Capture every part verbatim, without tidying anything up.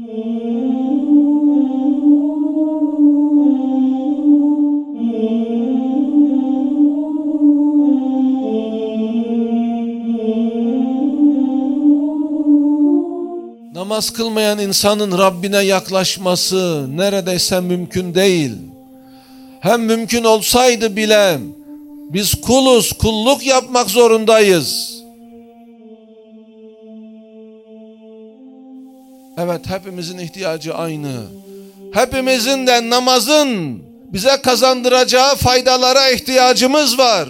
Namaz kılmayan insanın Rabbine yaklaşması neredeyse mümkün değil. Hem mümkün olsaydı bile biz kuluz, kulluk yapmak zorundayız. Evet, hepimizin ihtiyacı aynı. Hepimizin de namazın bize kazandıracağı faydalara ihtiyacımız var.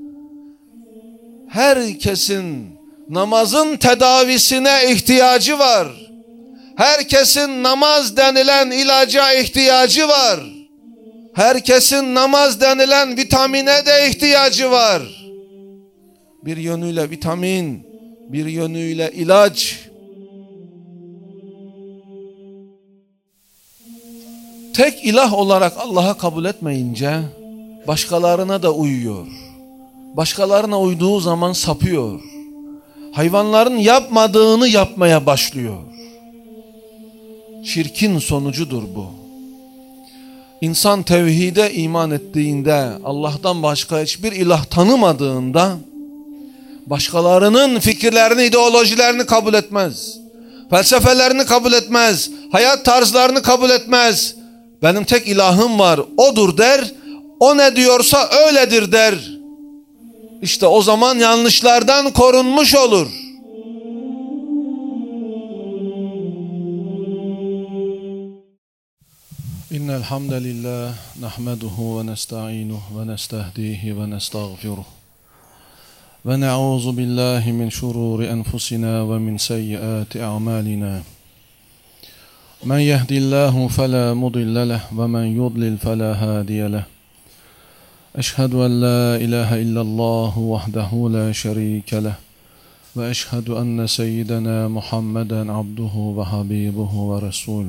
Herkesin namazın tedavisine ihtiyacı var. Herkesin namaz denilen ilaca ihtiyacı var. Herkesin namaz denilen vitamine de ihtiyacı var. Bir yönüyle vitamin, bir yönüyle ilaç. Tek ilah olarak Allah'a kabul etmeyince başkalarına da uyuyor. Başkalarına uyduğu zaman sapıyor. Hayvanların yapmadığını yapmaya başlıyor. Şirkin sonucudur bu. İnsan tevhide iman ettiğinde, Allah'tan başka hiçbir ilah tanımadığında, başkalarının fikirlerini, ideolojilerini kabul etmez. Felsefelerini kabul etmez. Hayat tarzlarını kabul etmez. Benim tek ilahım var, odur der. O ne diyorsa öyledir der. İşte o zaman yanlışlardan korunmuş olur. İnnel hamdelillah nahmeduhu ve nestaînuhu ve nestehdihi ve nestağfiruh. Ve na'ûzu billahi min şurûri enfusina ve min seyyiâti a'mâlina. Men yehdillahu felâ mudille leh ve men yudlil felâ hâdiye leh. Eşhedü en la ilahe illallahu vahdehu la şerîke leh. Ve eşhedü enne seyyidena Muhammeden abduhu ve habibuhu ve resuluh.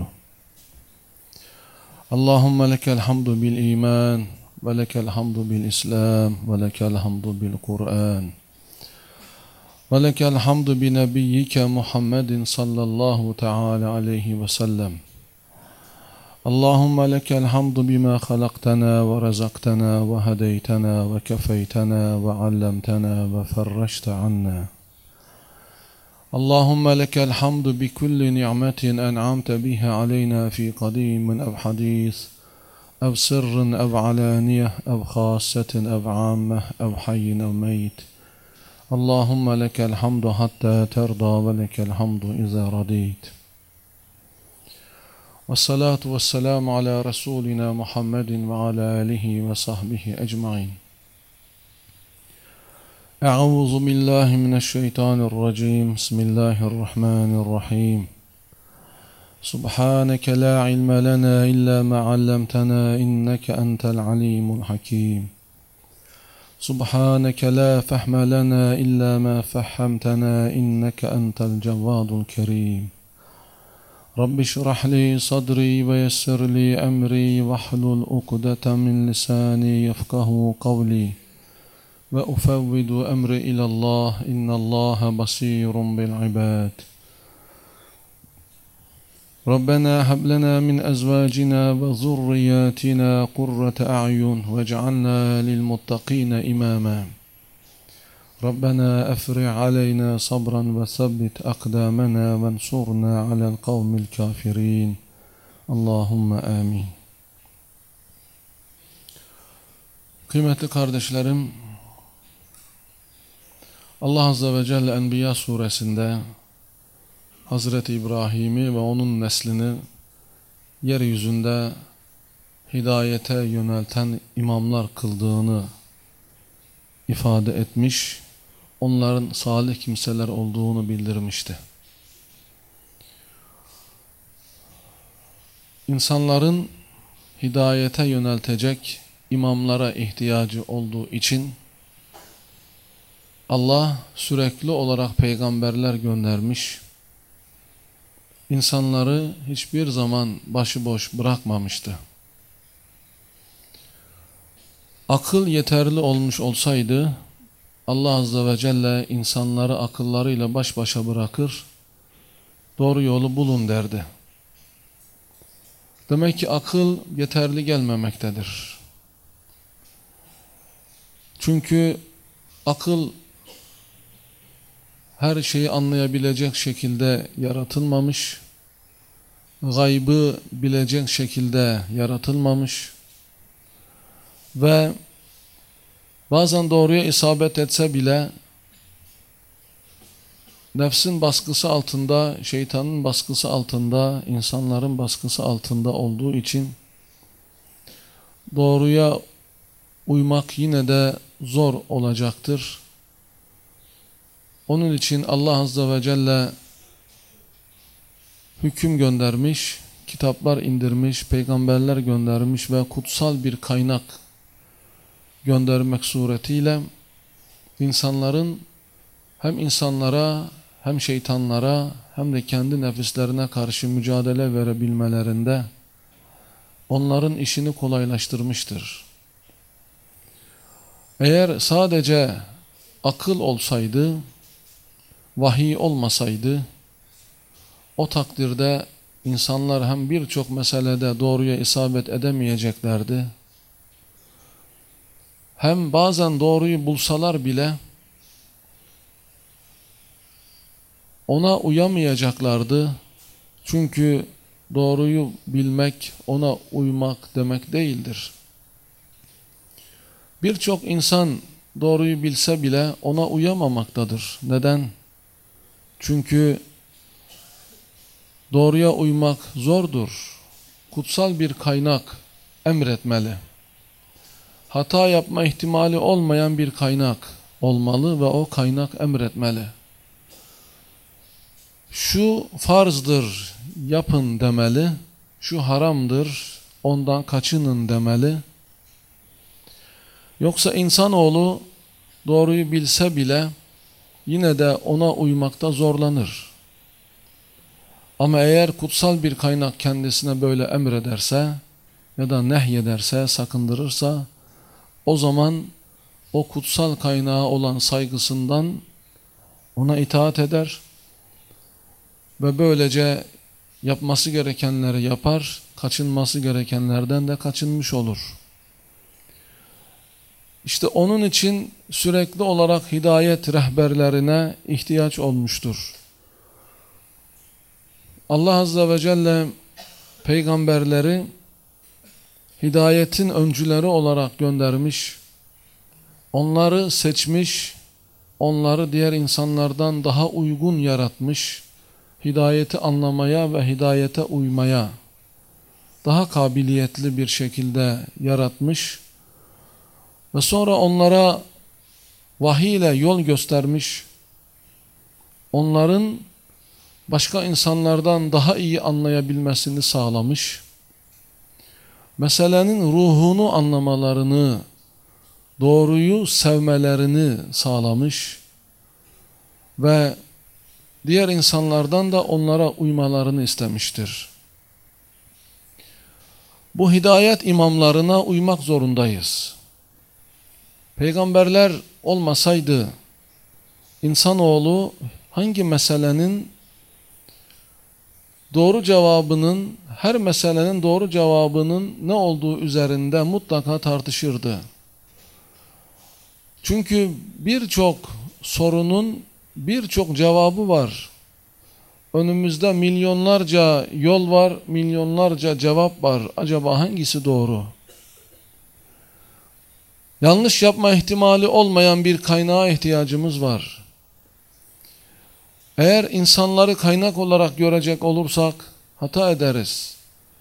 Allahümme lekel hamdu bil iman ve lekel hamdu bil islam ve lekel hamdu bil Kur'an. Ve lekel hamdu bi nebiyyike Muhammedin sallallahu teala aleyhi ve sellem. Allahümme lekel hamdu bima halaktana ve rezaktana ve hedeytana ve kefeytana ve allemtana ve ferreşte anna. Allahümme lekel hamdu bi kulli ni'metin en'amte biha aleyna fi kadimin ev hadis, ev sirrin ev alaniyeh, ev khassetin ev ammeh, ev hayyin ev meyt. Allahümme lekel hamdu hatta terda ve lekel hamdu iza radiyt. Ve salatu ve selamu ala Resulina Muhammedin ve ala alihi ve sahbihi ecmain. Euzu billahi mineşşeytanirracim. Bismillahirrahmanirrahim. Subhaneke la ilme lena illa ma allamtana inneke entel alimul hakim. Subhaneke la fehme lena illa ma fehhamtana inneke entel cevvadul kerim. Rabbi şrah li sadri ve yessir li emri ve hlul ukdeten min lisani yefkahu kavli. Ve ufevvidu emri ilallah innallaha basirun bil ibad. Rabbena hab lana min ezvacina ve zurriyatina kurrate a'yun vec'alna lil muttaqina imama. Rabbena efri' aleyna sabran ve sabbit akdamana ve ensurna alel kavmil kafirin. Allahümme amin. Kıymetli kardeşlerim, Allah Azze ve Celle Enbiya suresinde Hazreti İbrahim'i ve onun neslini yeryüzünde hidayete yönelten imamlar kıldığını ifade etmiş, onların salih kimseler olduğunu bildirmişti. İnsanların hidayete yöneltecek imamlara ihtiyacı olduğu için Allah sürekli olarak peygamberler göndermiş, insanları hiçbir zaman başıboş bırakmamıştı. Akıl yeterli olmuş olsaydı, Allah Azze ve Celle insanları akıllarıyla baş başa bırakır, doğru yolu bulun derdi. Demek ki akıl yeterli gelmemektedir. Çünkü akıl her şeyi anlayabilecek şekilde yaratılmamış, gaybı bilecek şekilde yaratılmamış ve bazen doğruya isabet etse bile nefsin baskısı altında, şeytanın baskısı altında, insanların baskısı altında olduğu için doğruya uymak yine de zor olacaktır. Onun için Allah Azze ve Celle hüküm göndermiş, kitaplar indirmiş, peygamberler göndermiş ve kutsal bir kaynak göndermek suretiyle insanların hem insanlara hem şeytanlara hem de kendi nefislerine karşı mücadele verebilmelerinde onların işini kolaylaştırmıştır. Eğer sadece akıl olsaydı, vahiy olmasaydı, o takdirde insanlar hem birçok meselede doğruya isabet edemeyeceklerdi, hem bazen doğruyu bulsalar bile ona uyamayacaklardı. Çünkü doğruyu bilmek, ona uymak demek değildir. Birçok insan doğruyu bilse bile ona uyamamaktadır. Neden? Çünkü doğruya uymak zordur. Kutsal bir kaynak emretmeli. Hata yapma ihtimali olmayan bir kaynak olmalı ve o kaynak emretmeli. Şu farzdır, yapın demeli. Şu haramdır, ondan kaçının demeli. Yoksa insanoğlu doğruyu bilse bile yine de ona uymakta zorlanır. Ama eğer kutsal bir kaynak kendisine böyle emrederse ya da nehyederse, sakındırırsa, o zaman o kutsal kaynağa olan saygısından ona itaat eder ve böylece yapması gerekenleri yapar, kaçınması gerekenlerden de kaçınmış olur. İşte onun için sürekli olarak hidayet rehberlerine ihtiyaç olmuştur. Allah Azze ve Celle peygamberleri hidayetin öncüleri olarak göndermiş, onları seçmiş, onları diğer insanlardan daha uygun yaratmış, hidayeti anlamaya ve hidayete uymaya daha kabiliyetli bir şekilde yaratmış ve sonra onlara vahiy ile yol göstermiş, onların başka insanlardan daha iyi anlayabilmesini sağlamış, meselenin ruhunu anlamalarını, doğruyu sevmelerini sağlamış ve diğer insanlardan da onlara uymalarını istemiştir. Bu hidayet imamlarına uymak zorundayız. Peygamberler olmasaydı insanoğlu hangi meselenin doğru cevabının, her meselenin doğru cevabının ne olduğu üzerinde mutlaka tartışırdı. Çünkü birçok sorunun birçok cevabı var. Önümüzde milyonlarca yol var, milyonlarca cevap var. Acaba hangisi doğru? Yanlış yapma ihtimali olmayan bir kaynağa ihtiyacımız var. Eğer insanları kaynak olarak görecek olursak hata ederiz.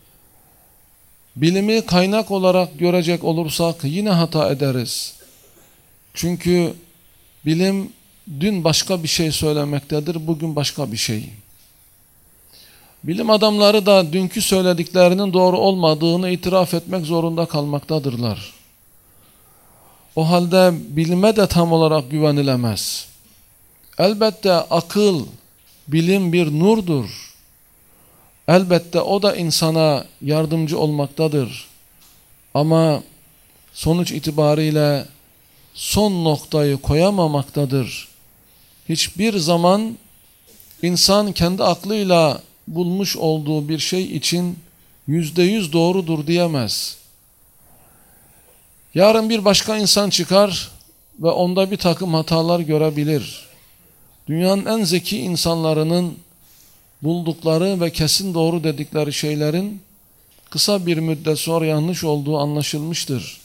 Bilimi kaynak olarak görecek olursak yine hata ederiz. Çünkü bilim dün başka bir şey söylemektedir, bugün başka bir şey. Bilim adamları da dünkü söylediklerinin doğru olmadığını itiraf etmek zorunda kalmaktadırlar. O halde bilime de tam olarak güvenilemez. Elbette akıl, bilim bir nurdur. Elbette o da insana yardımcı olmaktadır. Ama sonuç itibariyle son noktayı koyamamaktadır. Hiçbir zaman insan kendi aklıyla bulmuş olduğu bir şey için yüzde yüz doğrudur diyemez. Yarın bir başka insan çıkar ve onda bir takım hatalar görebilir. Dünyanın en zeki insanlarının buldukları ve kesin doğru dedikleri şeylerin kısa bir müddet sonra yanlış olduğu anlaşılmıştır.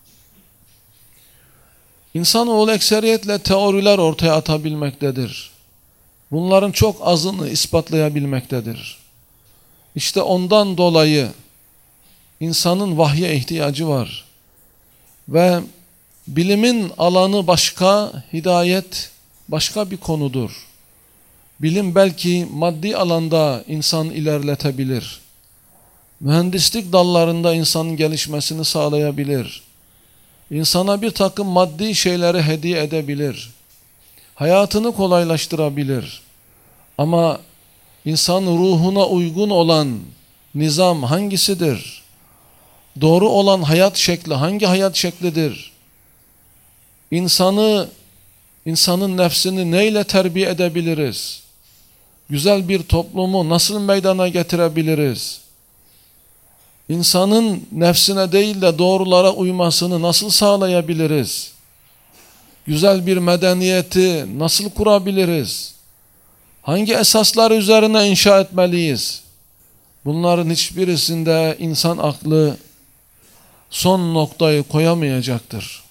İnsanoğlu ekseriyetle teoriler ortaya atabilmektedir. Bunların çok azını ispatlayabilmektedir. İşte ondan dolayı insanın vahye ihtiyacı var. Ve bilimin alanı başka, hidayet başka bir konudur. Bilim belki maddi alanda insan ilerletebilir. Mühendislik dallarında insanın gelişmesini sağlayabilir. İnsana bir takım maddi şeyleri hediye edebilir. Hayatını kolaylaştırabilir. Ama insan ruhuna uygun olan nizam hangisidir? Doğru olan hayat şekli hangi hayat şeklidir? İnsanı, insanın nefsini neyle terbiye edebiliriz? Güzel bir toplumu nasıl meydana getirebiliriz? İnsanın nefsine değil de doğrulara uymasını nasıl sağlayabiliriz? Güzel bir medeniyeti nasıl kurabiliriz? Hangi esaslar üzerine inşa etmeliyiz? Bunların hiçbirisinde insan aklı son noktayı koyamayacaktır.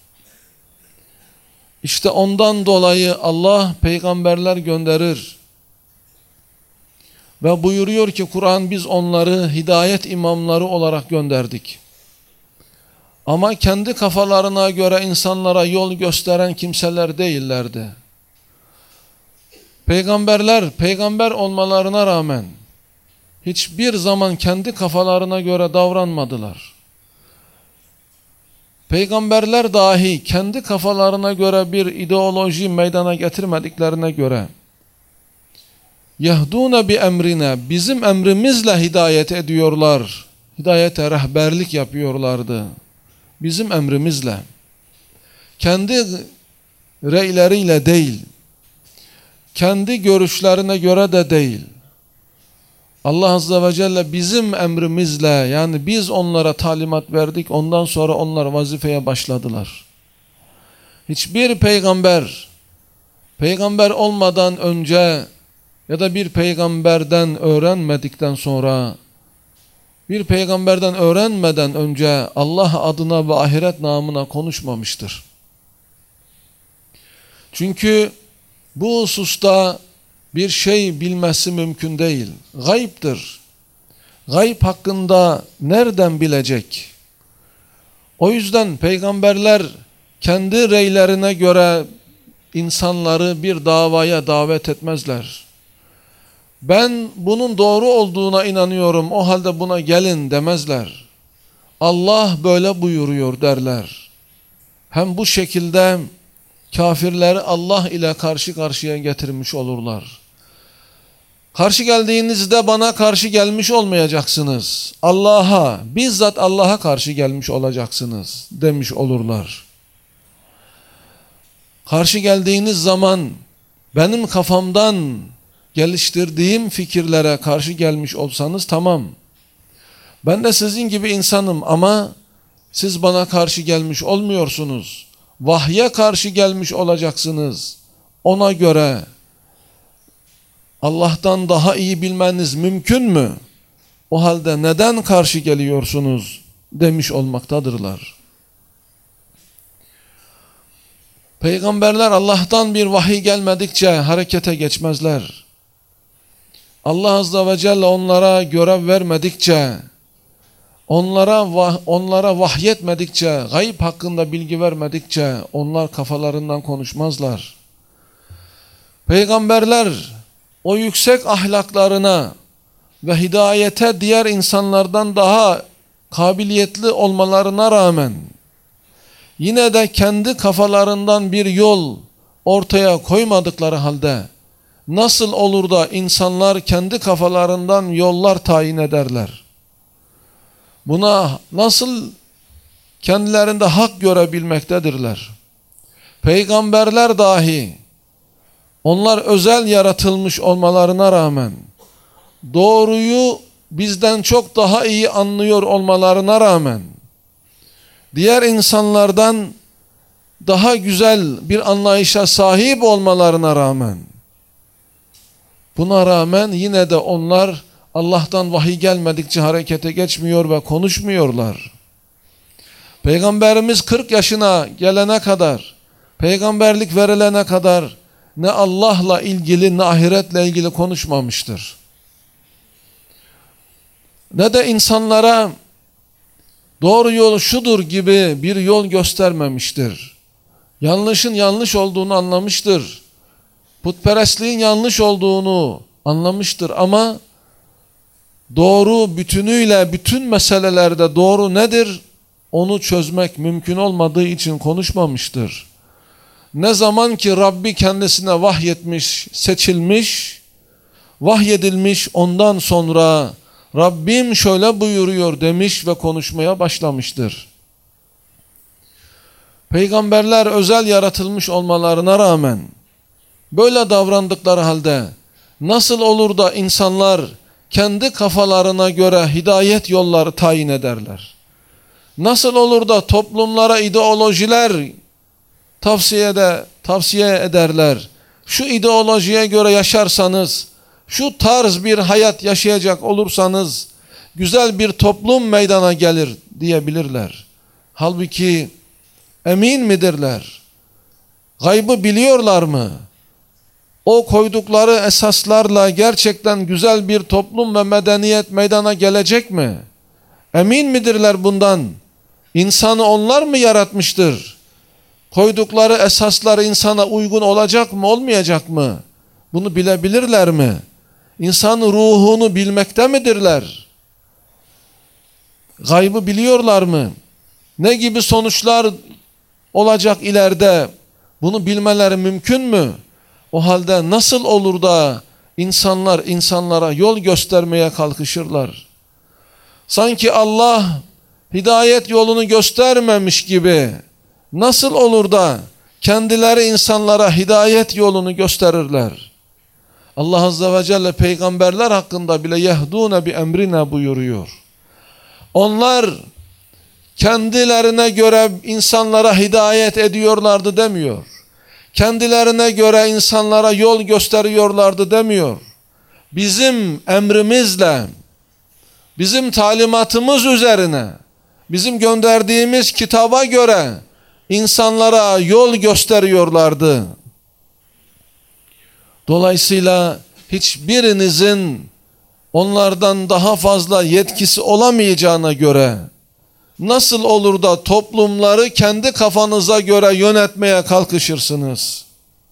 İşte ondan dolayı Allah peygamberler gönderir. Ve buyuruyor ki Kur'an, biz onları hidayet imamları olarak gönderdik. Ama kendi kafalarına göre insanlara yol gösteren kimseler değillerdi. Peygamberler, peygamber olmalarına rağmen hiçbir zaman kendi kafalarına göre davranmadılar. Peygamberler dahi kendi kafalarına göre bir ideoloji meydana getirmediklerine göre yahdûne bi emrine, bizim emrimizle hidayet ediyorlar. Hidayete rehberlik yapıyorlardı. Bizim emrimizle. Kendi reyleriyle değil. Kendi görüşlerine göre de değil. Allah Azze ve Celle bizim emrimizle, yani biz onlara talimat verdik, ondan sonra onlar vazifeye başladılar. Hiçbir peygamber, peygamber olmadan önce ya da bir peygamberden öğrenmedikten sonra, bir peygamberden öğrenmeden önce Allah adına ve ahiret namına konuşmamıştır. Çünkü bu hususta bir şey bilmesi mümkün değil. Gayiptir. Gayb hakkında nereden bilecek? O yüzden peygamberler kendi reylerine göre insanları bir davaya davet etmezler. Ben bunun doğru olduğuna inanıyorum, o halde buna gelin demezler. Allah böyle buyuruyor derler. Hem bu şekilde kafirleri Allah ile karşı karşıya getirmiş olurlar. Karşı geldiğinizde bana karşı gelmiş olmayacaksınız. Allah'a, bizzat Allah'a karşı gelmiş olacaksınız demiş olurlar. Karşı geldiğiniz zaman benim kafamdan geliştirdiğim fikirlere karşı gelmiş olsanız tamam. Ben de sizin gibi insanım ama siz bana karşı gelmiş olmuyorsunuz. Vahye karşı gelmiş olacaksınız. Ona göre Allah'tan daha iyi bilmeniz mümkün mü? O halde neden karşı geliyorsunuz demiş olmaktadırlar. Peygamberler Allah'tan bir vahiy gelmedikçe harekete geçmezler. Allah Azze ve Celle onlara görev vermedikçe, onlara vah, onlara vahyetmedikçe, gayb hakkında bilgi vermedikçe onlar kafalarından konuşmazlar. Peygamberler o yüksek ahlaklarına ve hidayete diğer insanlardan daha kabiliyetli olmalarına rağmen yine de kendi kafalarından bir yol ortaya koymadıkları halde nasıl olur da insanlar kendi kafalarından yollar tayin ederler? Buna nasıl kendilerinde hak görebilmektedirler? Peygamberler dahi onlar özel yaratılmış olmalarına rağmen doğruyu bizden çok daha iyi anlıyor olmalarına rağmen, diğer insanlardan daha güzel bir anlayışa sahip olmalarına rağmen, buna rağmen yine de onlar Allah'tan vahiy gelmedikçe harekete geçmiyor ve konuşmuyorlar. Peygamberimiz kırk yaşına gelene kadar, peygamberlik verilene kadar ne Allah'la ilgili ne ahiretle ilgili konuşmamıştır. Ne de insanlara doğru yol şudur gibi bir yol göstermemiştir. Yanlışın yanlış olduğunu anlamıştır. Putperestliğin yanlış olduğunu anlamıştır ama doğru bütünüyle bütün meselelerde doğru nedir? Onu çözmek mümkün olmadığı için konuşmamıştır. Ne zaman ki Rabbi kendisine vahyetmiş, seçilmiş, vahyedilmiş, ondan sonra Rabbim şöyle buyuruyor demiş ve konuşmaya başlamıştır. Peygamberler özel yaratılmış olmalarına rağmen böyle davrandıkları halde nasıl olur da insanlar kendi kafalarına göre hidayet yolları tayin ederler? Nasıl olur da toplumlara ideolojiler tavsiye de tavsiye ederler? Şu ideolojiye göre yaşarsanız, şu tarz bir hayat yaşayacak olursanız güzel bir toplum meydana gelir diyebilirler. Halbuki emin midirler? Gaybı biliyorlar mı? O koydukları esaslarla gerçekten güzel bir toplum ve medeniyet meydana gelecek mi? Emin midirler bundan? İnsanı onlar mı yaratmıştır? Koydukları esaslar insana uygun olacak mı, olmayacak mı? Bunu bilebilirler mi? İnsanın ruhunu bilmekte midirler? Gaybı biliyorlar mı? Ne gibi sonuçlar olacak ileride? Bunu bilmeleri mümkün mü? O halde nasıl olur da insanlar insanlara yol göstermeye kalkışırlar? Sanki Allah hidayet yolunu göstermemiş gibi nasıl olur da kendileri insanlara hidayet yolunu gösterirler? Allah Azze ve Celle peygamberler hakkında bile yehdûne bi emrine buyuruyor. Onlar kendilerine göre insanlara hidayet ediyorlardı demiyor. Kendilerine göre insanlara yol gösteriyorlardı demiyor. Bizim emrimizle, bizim talimatımız üzerine, bizim gönderdiğimiz kitaba göre insanlara yol gösteriyorlardı. Dolayısıyla hiçbirinizin onlardan daha fazla yetkisi olamayacağına göre nasıl olur da toplumları kendi kafanıza göre yönetmeye kalkışırsınız?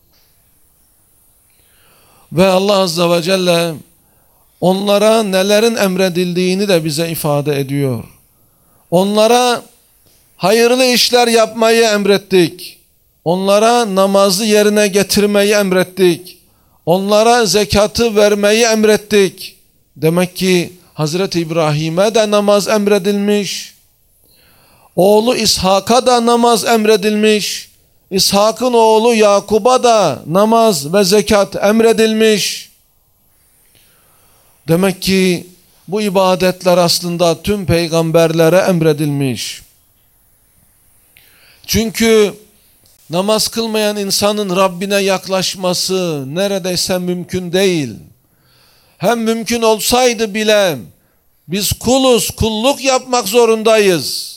Ve Allah Azze ve Celle onlara nelerin emredildiğini de bize ifade ediyor. Onlara hayırlı işler yapmayı emrettik. Onlara namazı yerine getirmeyi emrettik. Onlara zekatı vermeyi emrettik. Demek ki Hazreti İbrahim'e de namaz emredilmiş. Oğlu İshak'a da namaz emredilmiş. İshak'ın oğlu Yakub'a da namaz ve zekat emredilmiş. Demek ki bu ibadetler aslında tüm peygamberlere emredilmiş. Çünkü namaz kılmayan insanın Rabbine yaklaşması neredeyse mümkün değil. Hem mümkün olsaydı bile biz kuluz, kulluk yapmak zorundayız.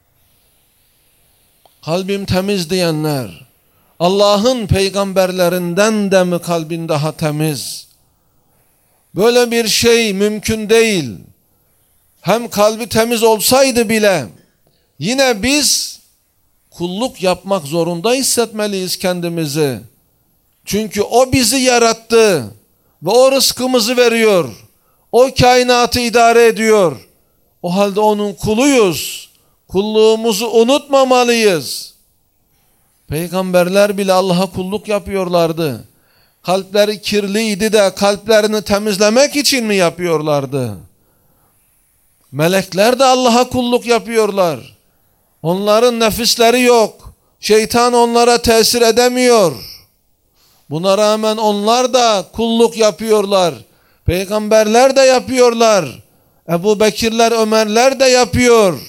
Kalbim temiz diyenler, Allah'ın peygamberlerinden de mi kalbin daha temiz? Böyle bir şey mümkün değil. Hem kalbi temiz olsaydı bile yine biz kulluk yapmak zorunda hissetmeliyiz kendimizi. Çünkü o bizi yarattı ve o rızkımızı veriyor. O kainatı idare ediyor. O halde onun kuluyuz. Kulluğumuzu unutmamalıyız. Peygamberler bile Allah'a kulluk yapıyorlardı. Kalpleri kirliydi de kalplerini temizlemek için mi yapıyorlardı? Melekler de Allah'a kulluk yapıyorlar. Onların nefisleri yok. Şeytan onlara tesir edemiyor. Buna rağmen onlar da kulluk yapıyorlar. Peygamberler de yapıyorlar. Ebu Bekirler, Ömerler de yapıyor.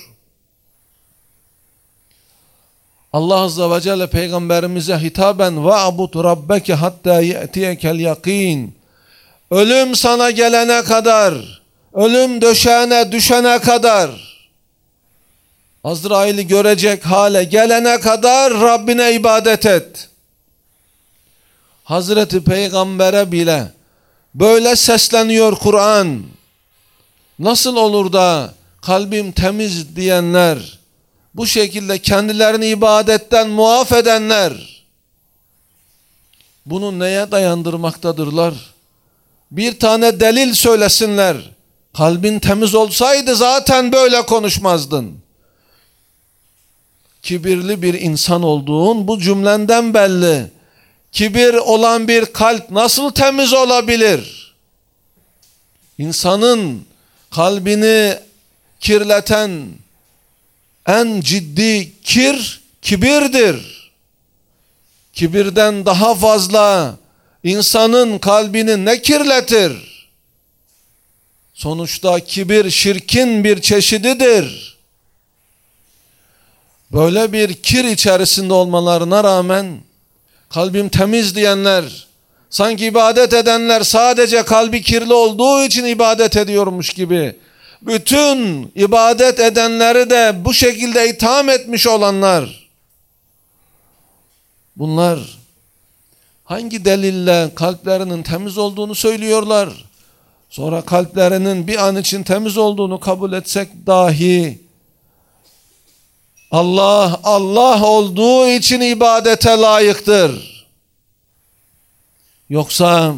Allah Azze ve Celle Peygamberimize hitaben وَعْبُدْ رَبَّكَ hatta يَأْتِيَكَ الْيَقِينَ. Ölüm sana gelene kadar, ölüm döşeğine düşene kadar, Azrail'i görecek hale gelene kadar Rabbine ibadet et. Hazreti Peygamber'e bile böyle sesleniyor Kur'an. Nasıl olur da kalbim temiz diyenler, bu şekilde kendilerini ibadetten muaf edenler, bunu neye dayandırmaktadırlar? Bir tane delil söylesinler. Kalbin temiz olsaydı zaten böyle konuşmazdın. Kibirli bir insan olduğun bu cümlenden belli. Kibir olan bir kalp nasıl temiz olabilir? İnsanın kalbini kirleten en ciddi kir, kibirdir. Kibirden daha fazla insanın kalbini ne kirletir? Sonuçta kibir şirkin bir çeşididir. Böyle bir kir içerisinde olmalarına rağmen kalbim temiz diyenler, sanki ibadet edenler sadece kalbi kirli olduğu için ibadet ediyormuş gibi, bütün ibadet edenleri de bu şekilde itham etmiş olanlar, bunlar hangi delille kalplerinin temiz olduğunu söylüyorlar? Sonra kalplerinin bir an için temiz olduğunu kabul etsek dahi, Allah, Allah olduğu için ibadete layıktır. Yoksa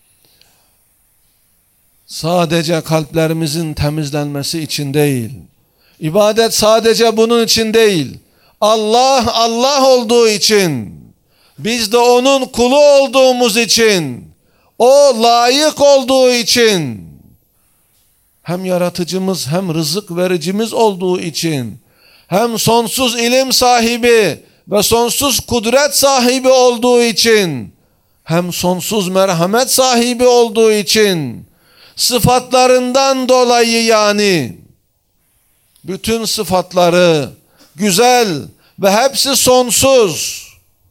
sadece kalplerimizin temizlenmesi için değil, ibadet sadece bunun için değil, Allah, Allah olduğu için, biz de onun kulu olduğumuz için, o layık olduğu için, hem yaratıcımız hem rızık vericimiz olduğu için, hem sonsuz ilim sahibi ve sonsuz kudret sahibi olduğu için, hem sonsuz merhamet sahibi olduğu için, sıfatlarından dolayı yani, bütün sıfatları güzel ve hepsi sonsuz,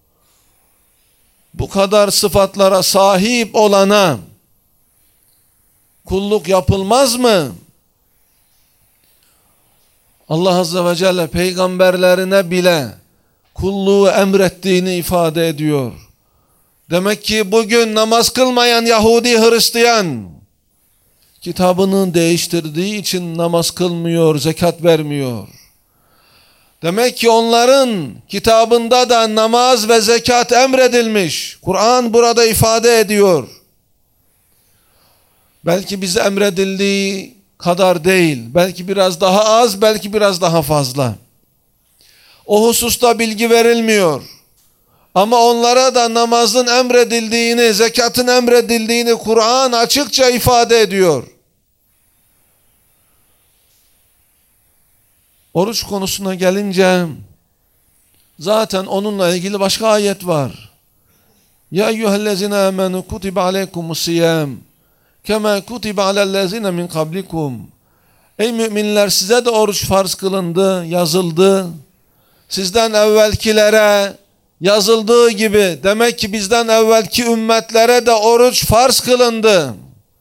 bu kadar sıfatlara sahip olana kulluk yapılmaz mı? Allah Azze ve Celle peygamberlerine bile kulluğu emrettiğini ifade ediyor. Demek ki bugün namaz kılmayan Yahudi, Hristiyan, kitabını değiştirdiği için namaz kılmıyor, zekat vermiyor. Demek ki onların kitabında da namaz ve zekat emredilmiş. Kur'an burada ifade ediyor. Belki bize emredildiği kadar değil, belki biraz daha az, belki biraz daha fazla. O hususta bilgi verilmiyor. Ama onlara da namazın emredildiğini, zekatın emredildiğini Kur'an açıkça ifade ediyor. Oruç konusuna gelince zaten onunla ilgili başka ayet var. Ya eyyühellezine amenu kutibe aleykumus-siyam kema kutibe alellezine min kablikum. Ey müminler, size de oruç farz kılındı, yazıldı. Sizden evvelkilere yazıldığı gibi, demek ki bizden evvelki ümmetlere de oruç farz kılındı.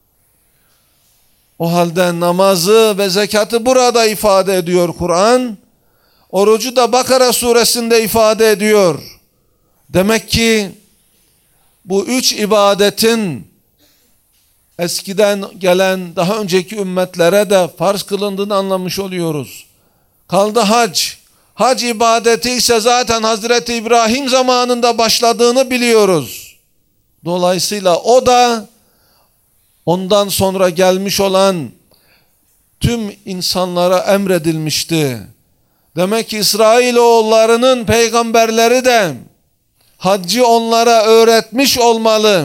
O halde namazı ve zekatı burada ifade ediyor Kur'an. Orucu da Bakara suresinde ifade ediyor. Demek ki bu üç ibadetin eskiden gelen daha önceki ümmetlere de farz kılındığını anlamış oluyoruz. Kaldı hac. Hac ibadeti ise zaten Hazreti İbrahim zamanında başladığını biliyoruz. Dolayısıyla o da ondan sonra gelmiş olan tüm insanlara emredilmişti. Demek ki İsrailoğullarının peygamberleri de haccı onlara öğretmiş olmalı.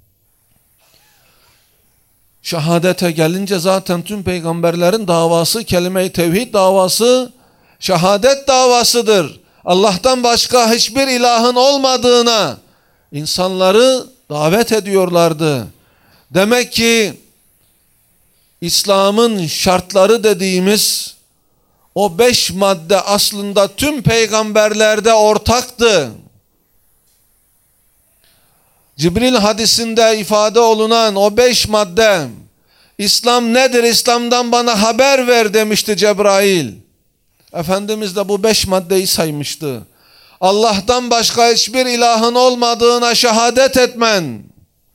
Şehadete gelince zaten tüm peygamberlerin davası, kelime-i tevhid davası, şehadet davasıdır. Allah'tan başka hiçbir ilahın olmadığına insanları davet ediyorlardı. Demek ki İslam'ın şartları dediğimiz o beş madde aslında tüm peygamberlerde ortaktı. Cibril hadisinde ifade olunan o beş madde, İslam nedir, İslam'dan bana haber ver demişti Cebrail. Efendimiz de bu beş maddeyi saymıştı. Allah'tan başka hiçbir ilahın olmadığına şehadet etmen,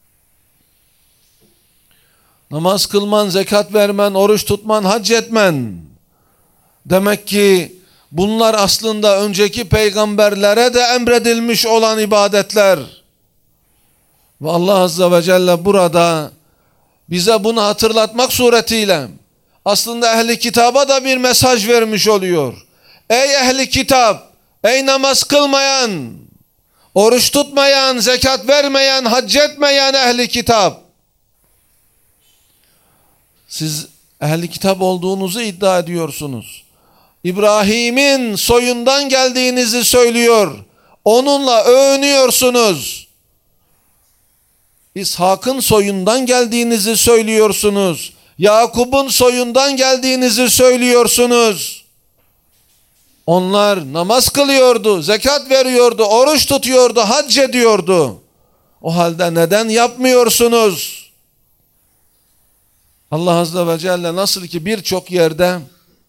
namaz kılman, zekat vermen, oruç tutman, hac etmen. Demek ki bunlar aslında önceki peygamberlere de emredilmiş olan ibadetler. Ve Allah Azze ve Celle burada bize bunu hatırlatmak suretiyle aslında ehli kitaba da bir mesaj vermiş oluyor. Ey ehli kitap, ey namaz kılmayan, oruç tutmayan, zekat vermeyen, hac etmeyen ehli kitap. Siz ehli kitap olduğunuzu iddia ediyorsunuz. İbrahim'in soyundan geldiğinizi söylüyor. Onunla övünüyorsunuz. İshak'ın soyundan geldiğinizi söylüyorsunuz. Yakup'un soyundan geldiğinizi söylüyorsunuz. Onlar namaz kılıyordu, zekat veriyordu, oruç tutuyordu, hac ediyordu. O halde neden yapmıyorsunuz? Allah Azze ve Celle nasıl ki birçok yerde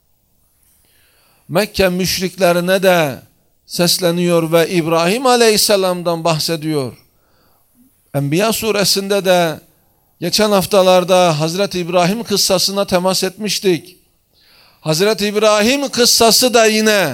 Mekke müşriklerine de sesleniyor ve İbrahim Aleyhisselam'dan bahsediyor. Enbiya suresinde de geçen haftalarda Hazreti İbrahim kıssasına temas etmiştik. Hazreti İbrahim kıssası da yine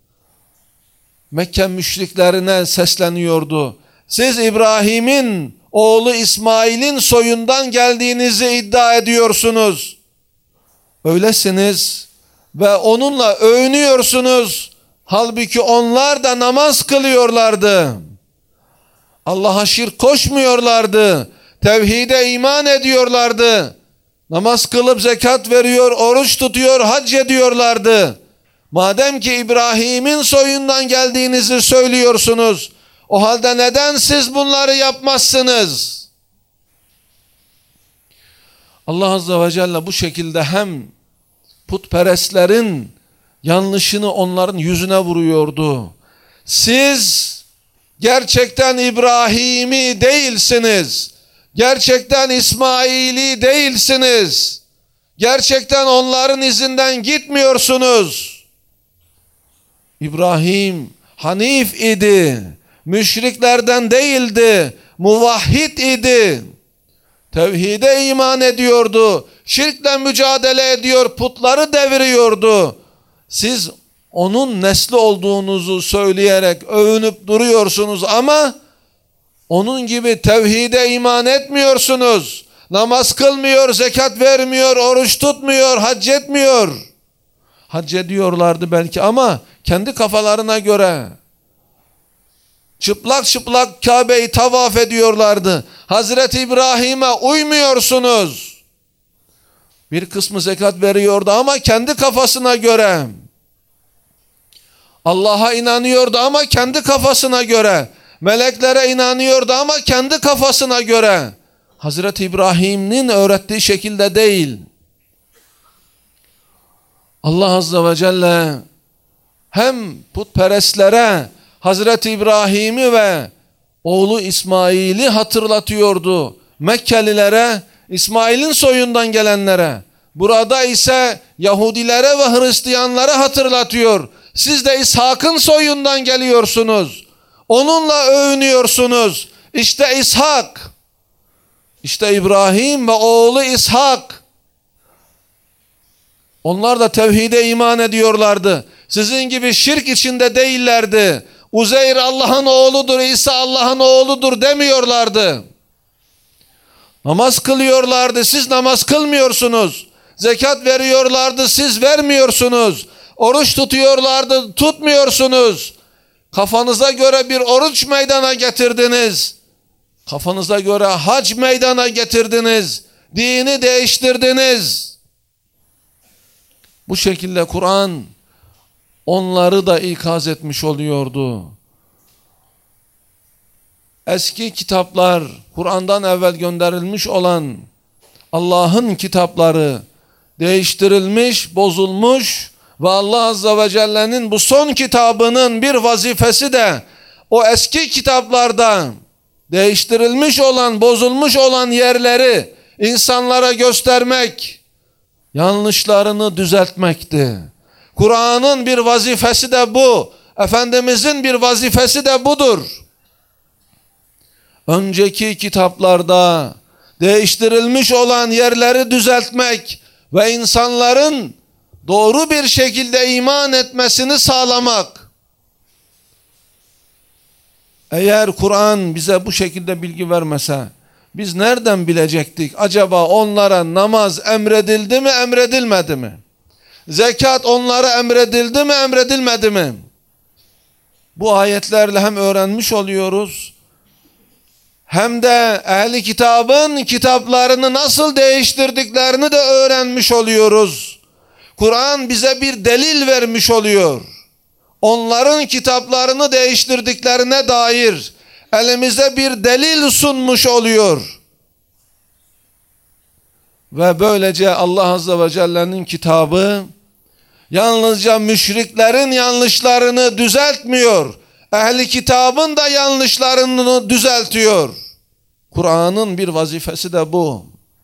Mekke müşriklerine sesleniyordu. Siz İbrahim'in oğlu İsmail'in soyundan geldiğinizi iddia ediyorsunuz. Öylesiniz ve onunla övünüyorsunuz. Halbuki onlar da namaz kılıyorlardı. Allah'a şirk koşmuyorlardı. Tevhide iman ediyorlardı. Namaz kılıp zekat veriyor, oruç tutuyor, hac ediyorlardı. Madem ki İbrahim'in soyundan geldiğinizi söylüyorsunuz, o halde neden siz bunları yapmazsınız? Allah Azze ve Celle bu şekilde hem putperestlerin yanlışını onların yüzüne vuruyordu. Siz gerçekten İbrahim'i değilsiniz. Gerçekten İsmail'i değilsiniz. Gerçekten onların izinden gitmiyorsunuz. İbrahim Hanif idi. Müşriklerden değildi. Muvahhid idi. Tevhide iman ediyordu. Şirkle mücadele ediyor. Putları deviriyordu. Siz onun nesli olduğunuzu söyleyerek övünüp duruyorsunuz ama onun gibi tevhide iman etmiyorsunuz. Namaz kılmıyor, zekat vermiyor, oruç tutmuyor, hac etmiyor. Hac ediyorlardı belki ama kendi kafalarına göre. Çıplak çıplak Kabe'yi tavaf ediyorlardı. Hazreti İbrahim'e uymuyorsunuz. Bir kısmı zekat veriyordu ama kendi kafasına göre. Allah'a inanıyordu ama kendi kafasına göre. Meleklere inanıyordu ama kendi kafasına göre. Hazreti İbrahim'in öğrettiği şekilde değil. Allah Azze ve Celle hem putperestlere Hazreti İbrahim'i ve oğlu İsmail'i hatırlatıyordu. Mekkelilere, İsmail'in soyundan gelenlere. Burada ise Yahudilere ve Hristiyanlara hatırlatıyor. Siz de İshak'ın soyundan geliyorsunuz. Onunla övünüyorsunuz. İşte İshak. İşte İbrahim ve oğlu İshak. Onlar da tevhide iman ediyorlardı. Sizin gibi şirk içinde değillerdi. Uzeyr Allah'ın oğludur, İsa Allah'ın oğludur demiyorlardı. Namaz kılıyorlardı, siz namaz kılmıyorsunuz. Zekat veriyorlardı, siz vermiyorsunuz. Oruç tutuyorlardı, tutmuyorsunuz. Kafanıza göre bir oruç meydana getirdiniz. Kafanıza göre hac meydana getirdiniz. Dini değiştirdiniz. Bu şekilde Kur'an onları da ikaz etmiş oluyordu. Eski kitaplar, Kur'an'dan evvel gönderilmiş olan Allah'ın kitapları, değiştirilmiş, bozulmuş ve Allah Azze ve Celle'nin bu son kitabının bir vazifesi de o eski kitaplarda değiştirilmiş olan, bozulmuş olan yerleri insanlara göstermek, yanlışlarını düzeltmekti. Kur'an'ın bir vazifesi de bu. Efendimizin bir vazifesi de budur. Önceki kitaplarda değiştirilmiş olan yerleri düzeltmek ve insanların doğru bir şekilde iman etmesini sağlamak. Eğer Kur'an bize bu şekilde bilgi vermese, biz nereden bilecektik? Acaba onlara namaz emredildi mi, emredilmedi mi? Zekat onlara emredildi mi, emredilmedi mi? Bu ayetlerle hem öğrenmiş oluyoruz, hem de ehli kitabın kitaplarını nasıl değiştirdiklerini de öğrenmiş oluyoruz. Kur'an bize bir delil vermiş oluyor. Onların kitaplarını değiştirdiklerine dair elimize bir delil sunmuş oluyor. Ve böylece Allah Azze ve Celle'nin kitabı yalnızca müşriklerin yanlışlarını düzeltmiyor, ehli kitabın da yanlışlarını düzeltiyor. Kur'an'ın bir vazifesi de bu.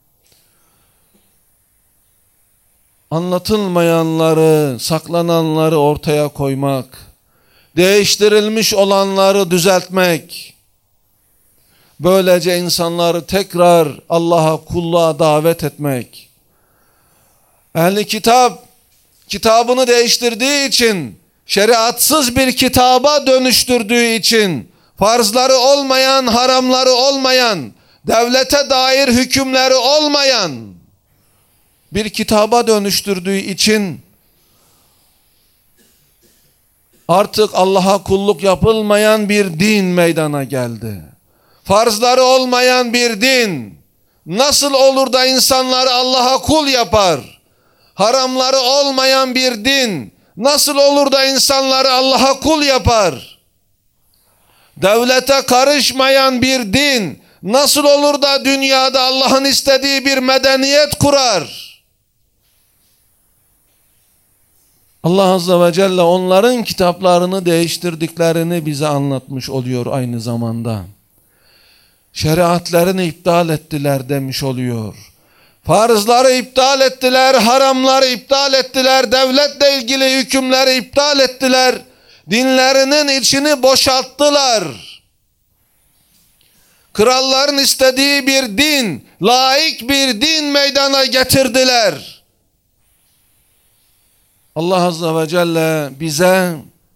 Anlatılmayanları, saklananları ortaya koymak, değiştirilmiş olanları düzeltmek, böylece insanları tekrar Allah'a, kulluğa davet etmek. Ehli kitap kitabını değiştirdiği için, şeriatsız bir kitaba dönüştürdüğü için, farzları olmayan, haramları olmayan, devlete dair hükümleri olmayan bir kitaba dönüştürdüğü için artık Allah'a kulluk yapılmayan bir din meydana geldi. Farzları olmayan bir din nasıl olur da insanları Allah'a kul yapar? Haramları olmayan bir din nasıl olur da insanları Allah'a kul yapar? Devlete karışmayan bir din nasıl olur da dünyada Allah'ın istediği bir medeniyet kurar? Allah Azze ve Celle onların kitaplarını değiştirdiklerini bize anlatmış oluyor aynı zamanda. Şeriatlarını iptal ettiler demiş oluyor. Farzları iptal ettiler, haramları iptal ettiler, devletle ilgili hükümleri iptal ettiler. Dinlerinin içini boşalttılar. Kralların istediği bir din, laik bir din meydana getirdiler. Allah Azze ve Celle bize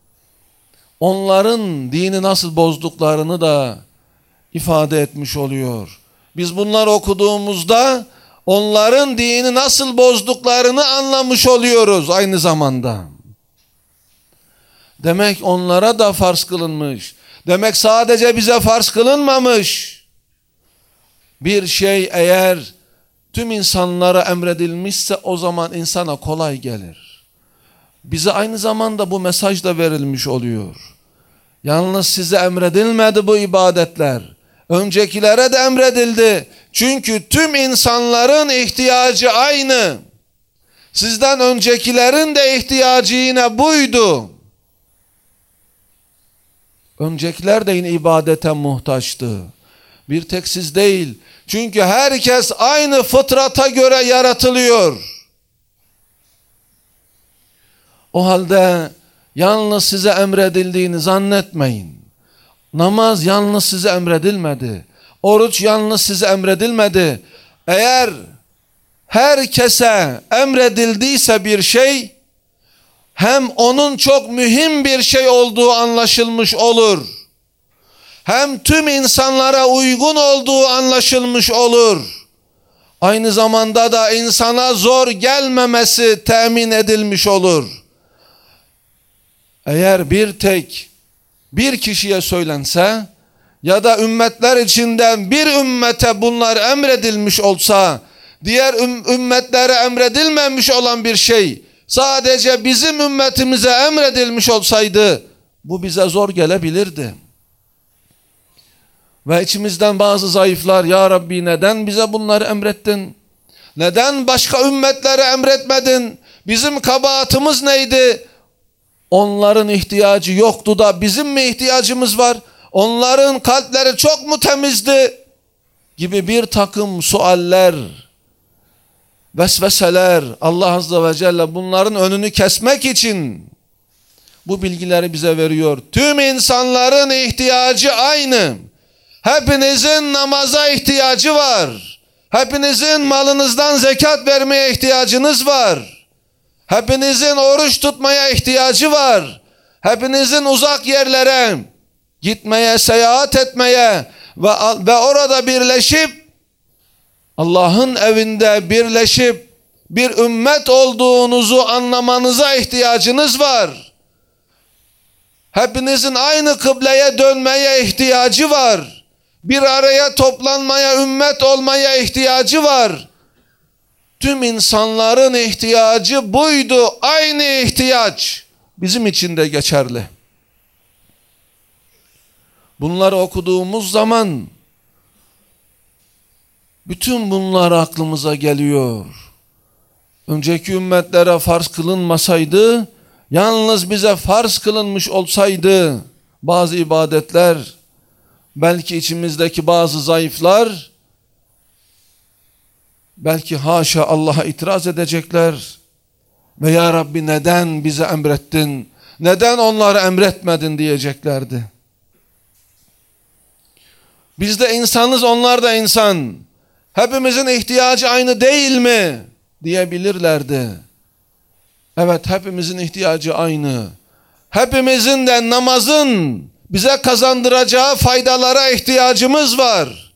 onların dini nasıl bozduklarını da ifade etmiş oluyor. Biz bunları okuduğumuzda onların dini nasıl bozduklarını anlamış oluyoruz aynı zamanda. Demek onlara da farz kılınmış. Demek sadece bize farz kılınmamış. Bir şey eğer tüm insanlara emredilmişse o zaman insana kolay gelir. Bize aynı zamanda bu mesaj da verilmiş oluyor. Yalnız size emredilmedi bu ibadetler. Öncekilere de emredildi. Çünkü tüm insanların ihtiyacı aynı. Sizden öncekilerin de ihtiyacı yine buydu. Öncekiler de yine ibadete muhtaçtı. Bir tek siz değil. Çünkü herkes aynı fıtrata göre yaratılıyor. O halde yalnız size emredildiğini zannetmeyin. Namaz yalnız size emredilmedi. Oruç yalnız size emredilmedi. Eğer herkese emredildiyse bir şey, hem onun çok mühim bir şey olduğu anlaşılmış olur. Hem tüm insanlara uygun olduğu anlaşılmış olur. Aynı zamanda da insana zor gelmemesi temin edilmiş olur. Eğer bir tek bir kişiye söylense ya da ümmetler içinden bir ümmete bunlar emredilmiş olsa, diğer üm ümmetlere emredilmemiş olan bir şey sadece bizim ümmetimize emredilmiş olsaydı bu bize zor gelebilirdi. Ve içimizden bazı zayıflar, ya Rabbi neden bize bunları emrettin? Neden başka ümmetlere emretmedin? Bizim kabahatimiz neydi? Onların ihtiyacı yoktu da bizim mi ihtiyacımız var? Onların kalpleri çok mu temizdi? Gibi bir takım sualler, vesveseler, Allah Azze ve Celle bunların önünü kesmek için bu bilgileri bize veriyor. Tüm insanların ihtiyacı aynı. Hepinizin namaza ihtiyacı var. Hepinizin malınızdan zekat vermeye ihtiyacınız var. Hepinizin oruç tutmaya ihtiyacı var. Hepinizin uzak yerlere gitmeye, seyahat etmeye ve, ve orada birleşip Allah'ın evinde birleşip bir ümmet olduğunuzu anlamanıza ihtiyacınız var. Hepinizin aynı kıbleye dönmeye ihtiyacı var. Bir araya toplanmaya, ümmet olmaya ihtiyacı var. Tüm insanların ihtiyacı buydu. Aynı ihtiyaç bizim için de geçerli. Bunları okuduğumuz zaman bütün bunlar aklımıza geliyor. Önceki ümmetlere farz kılınmasaydı, yalnız bize farz kılınmış olsaydı bazı ibadetler, belki içimizdeki bazı zayıflar, belki haşa Allah'a itiraz edecekler. Ve ya Rabbi neden bize emrettin? Neden onları emretmedin diyeceklerdi. Biz de insanız, onlar da insan. Hepimizin ihtiyacı aynı değil mi? Diyebilirlerdi. Evet, hepimizin ihtiyacı aynı. Hepimizin de namazın bize kazandıracağı faydalara ihtiyacımız var.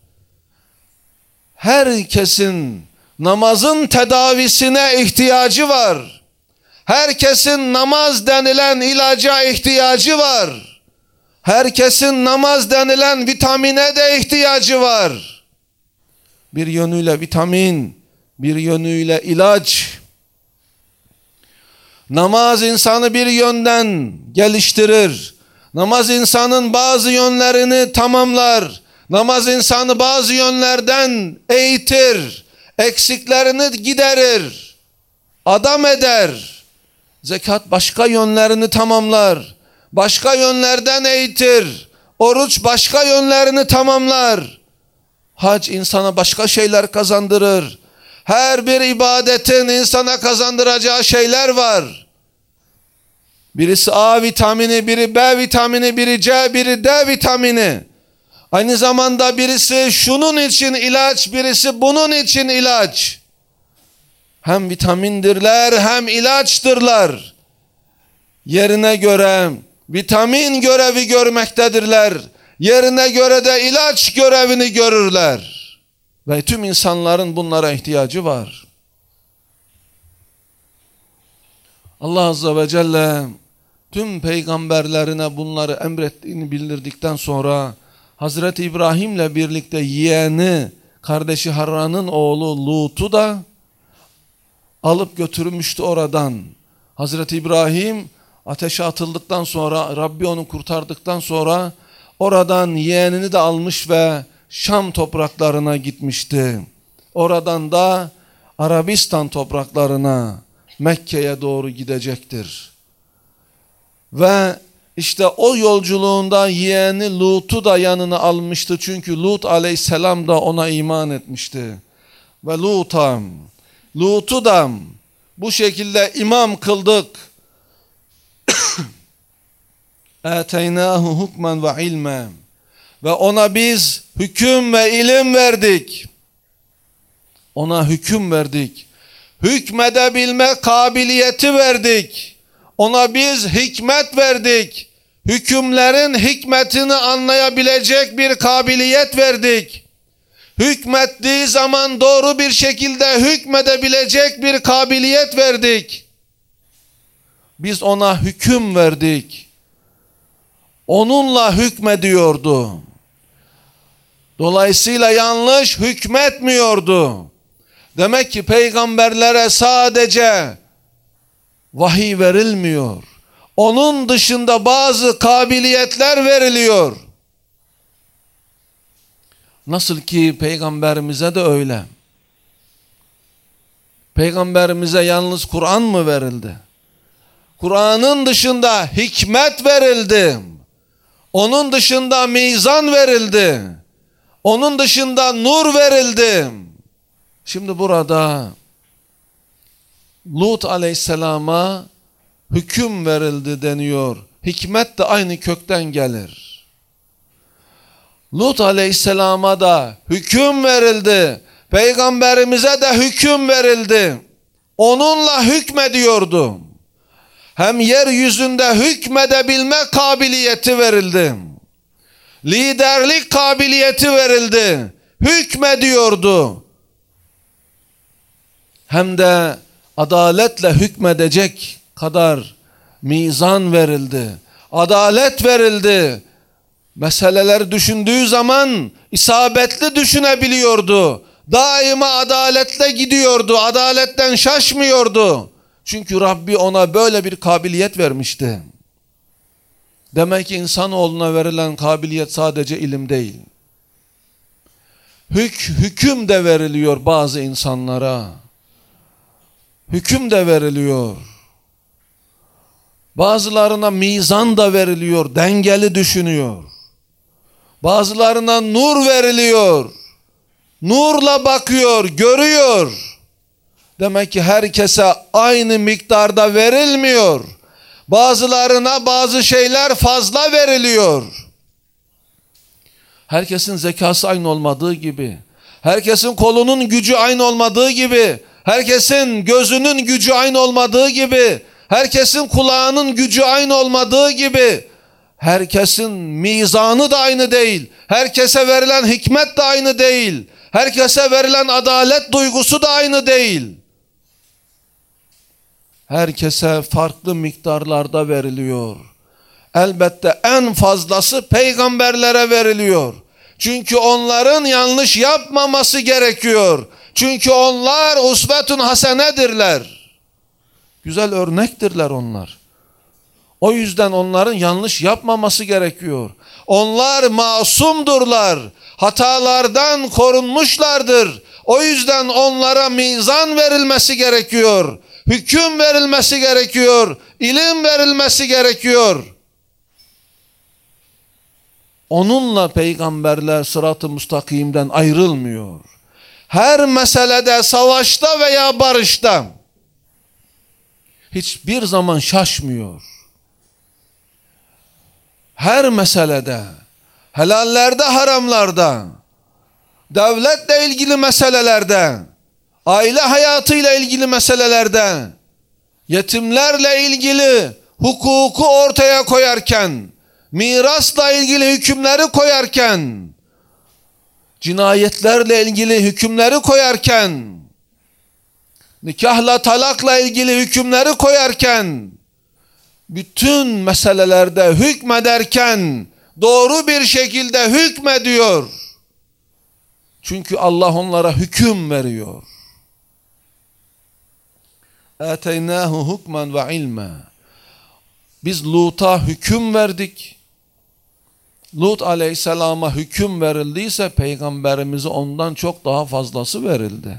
Herkesin namazın tedavisine ihtiyacı var. Herkesin namaz denilen ilaca ihtiyacı var. Herkesin namaz denilen vitamine de ihtiyacı var. Bir yönüyle vitamin, bir yönüyle ilaç. Namaz insanı bir yönden geliştirir. Namaz insanın bazı yönlerini tamamlar. Namaz insanı bazı yönlerden eğitir. Eksiklerini giderir. Adam eder. Zekat başka yönlerini tamamlar. Başka yönlerden eğitir. Oruç başka yönlerini tamamlar. Hac insana başka şeyler kazandırır. Her bir ibadetin insana kazandıracağı şeyler var. Birisi A vitamini, biri B vitamini, biri C, biri D vitamini. Aynı zamanda birisi şunun için ilaç, birisi bunun için ilaç. Hem vitamindirler hem ilaçtırlar. Yerine göre vitamin görevi görmektedirler. Yerine göre de ilaç görevini görürler. Ve tüm insanların bunlara ihtiyacı var. Allah Azze ve Celle tüm peygamberlerine bunları emrettiğini bildirdikten sonra Hazreti İbrahim'le birlikte yeğeni, kardeşi Harran'ın oğlu Lut'u da alıp götürmüştü oradan. Hazreti İbrahim ateşe atıldıktan sonra, Rabbi onu kurtardıktan sonra oradan yeğenini de almış ve Şam topraklarına gitmişti. Oradan da Arabistan topraklarına, Mekke'ye doğru gidecektir. Ve işte o yolculuğunda yeğeni Lut'u da yanına almıştı. Çünkü Lut aleyhisselam da ona iman etmişti. Ve Lut'a, Lut'u da bu şekilde imam kıldık. Eteynâhu hukmen ve ilmen. Ve ona biz hüküm ve ilim verdik. Ona hüküm verdik. Hükmedebilme kabiliyeti verdik. Ona biz hikmet verdik. Hükümlerin hikmetini anlayabilecek bir kabiliyet verdik. Hükmettiği zaman doğru bir şekilde hükmedebilecek bir kabiliyet verdik. Biz ona hüküm verdik. Onunla hükmediyordu. Dolayısıyla yanlış hükmetmiyordu. Demek ki peygamberlere sadece vahiy verilmiyor. Onun dışında bazı kabiliyetler veriliyor. Nasıl ki peygamberimize de öyle. Peygamberimize yalnız Kur'an mı verildi? Kur'an'ın dışında hikmet verildi. Onun dışında mizan verildi. Onun dışında nur verildi. Şimdi burada Lut aleyhisselama hüküm verildi deniyor. Hikmet de aynı kökten gelir. Lut aleyhisselama da hüküm verildi. Peygamberimize de hüküm verildi. Onunla hükmediyordu. Hem yeryüzünde hükmedebilme kabiliyeti verildi. Liderlik kabiliyeti verildi. Hükmediyordu. Hem de adaletle hükmedecek kadar mizan verildi. Adalet verildi. Meseleleri düşündüğü zaman isabetli düşünebiliyordu. Daima adaletle gidiyordu. Adaletten şaşmıyordu. Çünkü Rabbi ona böyle bir kabiliyet vermişti. Demek ki insanoğluna verilen kabiliyet sadece ilim değil. Hük, hüküm de veriliyor bazı insanlara. Hüküm de veriliyor. Bazılarına mizan da veriliyor, dengeli düşünüyor. Bazılarına nur veriliyor. Nurla bakıyor, görüyor. Demek ki herkese aynı miktarda verilmiyor. Bazılarına bazı şeyler fazla veriliyor. Herkesin zekası aynı olmadığı gibi, herkesin kolunun gücü aynı olmadığı gibi, herkesin gözünün gücü aynı olmadığı gibi, herkesin kulağının gücü aynı olmadığı gibi, herkesin mizanı da aynı değil. Herkese verilen hikmet de aynı değil. Herkese verilen adalet duygusu da aynı değil. Herkese farklı miktarlarda veriliyor. Elbette en fazlası peygamberlere veriliyor. Çünkü onların yanlış yapmaması gerekiyor. Çünkü onlar usvetun hasenedirler. Güzel örnektirler onlar. O yüzden onların yanlış yapmaması gerekiyor. Onlar masumdurlar. Hatalardan korunmuşlardır. O yüzden onlara mizan verilmesi gerekiyor. Hüküm verilmesi gerekiyor. İlim verilmesi gerekiyor. Onunla peygamberler sırat-ı müstakimden ayrılmıyor. Her meselede, savaşta veya barışta hiçbir zaman şaşmıyor. Her meselede, helallerde, haramlarda, devletle ilgili meselelerde, aile hayatıyla ilgili meselelerde, yetimlerle ilgili hukuku ortaya koyarken, mirasla ilgili hükümleri koyarken, cinayetlerle ilgili hükümleri koyarken, nikahla talakla ilgili hükümleri koyarken, bütün meselelerde hükmederken doğru bir şekilde hükmediyor. Çünkü Allah onlara hüküm veriyor. Eteynâhu hukmen ve ilme. Biz Lut'a hüküm verdik. Lut aleyhisselama hüküm verildiyse peygamberimize ondan çok daha fazlası verildi.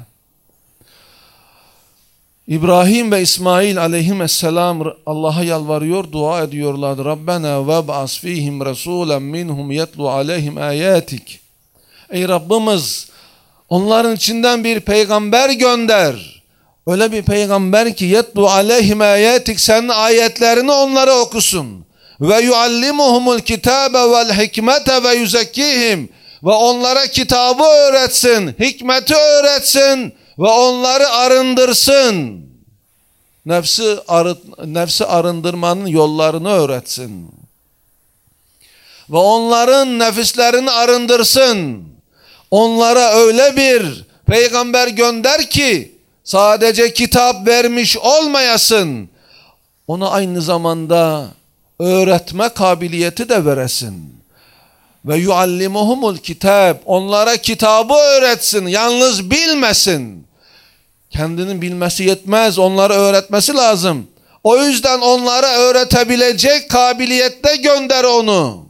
İbrahim ve İsmail aleyhisselam Allah'a yalvarıyor, dua ediyorlardı. Rabbena veb'as fihim rasulen minhum yetlu aleyhim ayatik. Ey Rabbimiz, onların içinden bir peygamber gönder. Öyle bir peygamber ki yetlu aleyhim ayatik, senin ayetlerini onlara okusun. Ve yuallimuhumul kitabe vel hikmete ve yuzekkihim. Ve onlara kitabı öğretsin, hikmeti öğretsin ve onları arındırsın. Nefsi, arı, nefsi arındırmanın yollarını öğretsin. Ve onların nefislerini arındırsın. Onlara öyle bir peygamber gönder ki sadece kitap vermiş olmayasın. Ona aynı zamanda öğretme kabiliyeti de veresin. Ve yuallimuhumul kitab, onlara kitabı öğretsin, yalnız bilmesin. Kendinin bilmesi yetmez, onlara öğretmesi lazım. O yüzden onlara öğretebilecek kabiliyette gönder onu.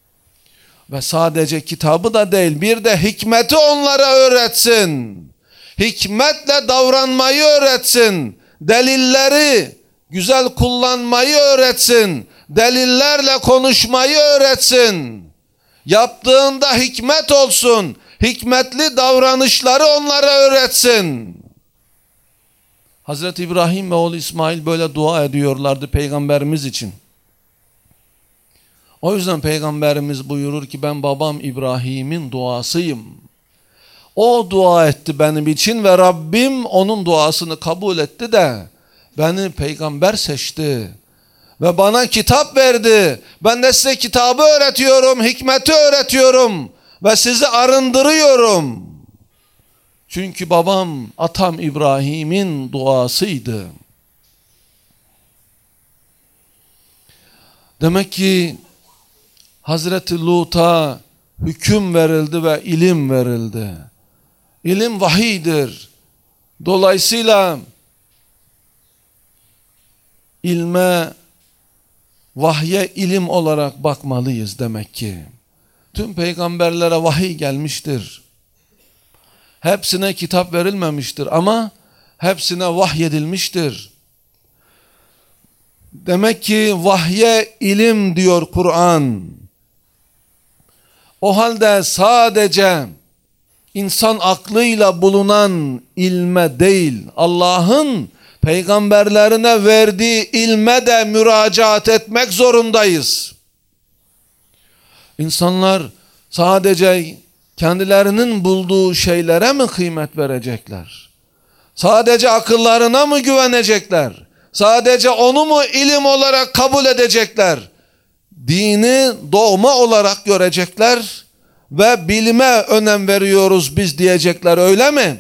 Ve sadece kitabı da değil, bir de hikmeti onlara öğretsin. hikmetle davranmayı öğretsin, delilleri güzel kullanmayı öğretsin, delillerle konuşmayı öğretsin. Yaptığında hikmet olsun, hikmetli davranışları onlara öğretsin. Hazreti İbrahim ve oğlu İsmail böyle dua ediyorlardı Peygamberimiz için. O yüzden Peygamberimiz buyurur ki ben babam İbrahim'in duasıyım. O dua etti benim için ve Rabbim onun duasını kabul etti de beni peygamber seçti. Ve bana kitap verdi. Ben de size kitabı öğretiyorum, hikmeti öğretiyorum ve sizi arındırıyorum. Çünkü babam, atam İbrahim'in duasıydı. Demek ki Hazreti Lut'a hüküm verildi ve ilim verildi. İlim vahiydir. Dolayısıyla ilme, vahye ilim olarak bakmalıyız demek ki. Tüm peygamberlere vahiy gelmiştir. Hepsine kitap verilmemiştir ama hepsine vahyedilmiştir. Demek ki vahye ilim diyor Kur'an. O halde sadece insan aklıyla bulunan ilme değil, Allah'ın peygamberlerine verdiği ilme de müracaat etmek zorundayız. İnsanlar sadece kendilerinin bulduğu şeylere mi kıymet verecekler? Sadece akıllarına mı güvenecekler? Sadece onu mu ilim olarak kabul edecekler? Dini dogma olarak görecekler ve bilime önem veriyoruz biz diyecekler, öyle mi?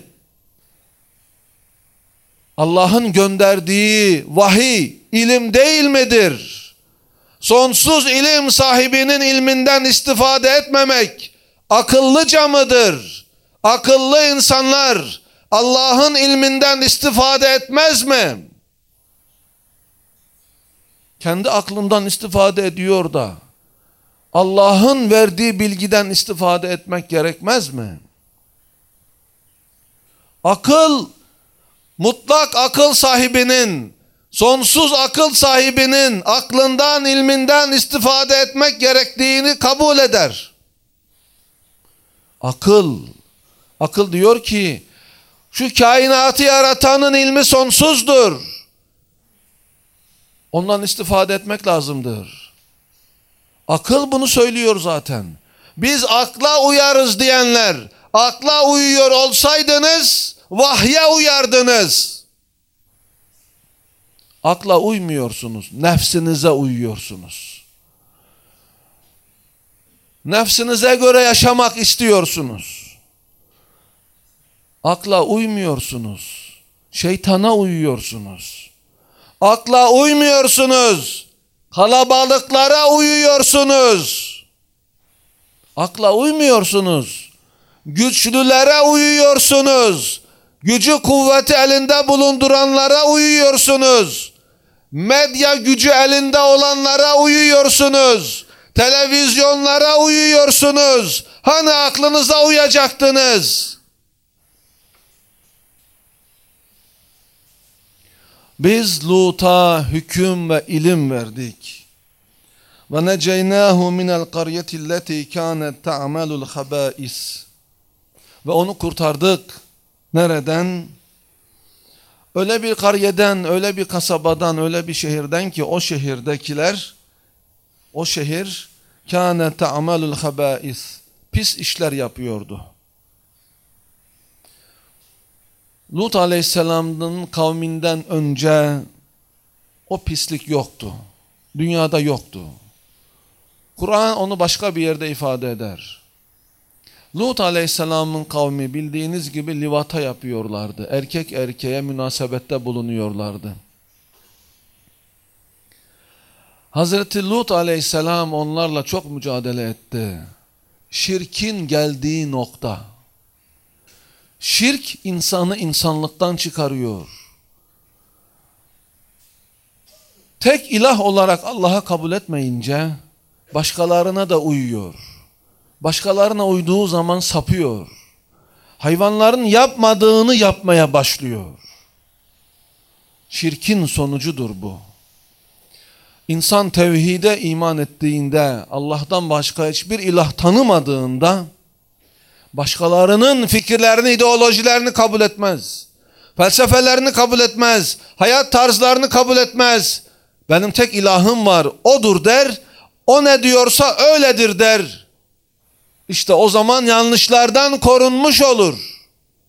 Allah'ın gönderdiği vahiy ilim değil midir? Sonsuz ilim sahibinin ilminden istifade etmemek akıllıca mıdır? Akıllı insanlar Allah'ın ilminden istifade etmez mi? Kendi aklından istifade ediyor da Allah'ın verdiği bilgiden istifade etmek gerekmez mi? Akıl, mutlak akıl sahibinin, sonsuz akıl sahibinin aklından, ilminden istifade etmek gerektiğini kabul eder. Akıl, akıl diyor ki şu kainatı yaratanın ilmi sonsuzdur. Ondan istifade etmek lazımdır. Akıl bunu söylüyor zaten. Biz akla uyarız diyenler, akla uyuyor olsaydınız vahye uyardınız. Akla uymuyorsunuz, nefsinize uyuyorsunuz. Nefsinize göre yaşamak istiyorsunuz. Akla uymuyorsunuz, şeytana uyuyorsunuz. Akla uymuyorsunuz, kalabalıklara uyuyorsunuz. Akla uymuyorsunuz, güçlülere uyuyorsunuz. Gücü kuvveti elinde bulunduranlara uyuyorsunuz. Medya gücü elinde olanlara uyuyorsunuz. Televizyonlara uyuyorsunuz. Hani aklınıza uyacaktınız? Biz Lut'a hüküm ve ilim verdik. Ve neceynahu minel qaryeti lleti kânet ta'melul habâis. Ve onu kurtardık. Nereden? Öyle bir karyeden, öyle bir kasabadan, öyle bir şehirden ki o şehirdekiler, o şehir kâne ta'melul habâis, pis işler yapıyordu. Lut Aleyhisselam'ın kavminden önce o pislik yoktu. Dünyada yoktu. Kur'an onu başka bir yerde ifade eder. Lut Aleyhisselam'ın kavmi bildiğiniz gibi livata yapıyorlardı. Erkek erkeğe münasebette bulunuyorlardı. Hazreti Lut Aleyhisselam onlarla çok mücadele etti. Şirkin geldiği nokta. Şirk insanı insanlıktan çıkarıyor. Tek ilah olarak Allah'a kabul etmeyince başkalarına da uyuyor. Başkalarına uyduğu zaman sapıyor. hayvanların yapmadığını yapmaya başlıyor. Şirkin sonucudur bu. İnsan tevhide iman ettiğinde, Allah'tan başka hiçbir ilah tanımadığında, başkalarının fikirlerini, ideolojilerini kabul etmez. Felsefelerini kabul etmez. Hayat tarzlarını kabul etmez. Benim tek ilahım var, odur der. O ne diyorsa öyledir der. İşte o zaman yanlışlardan korunmuş olur.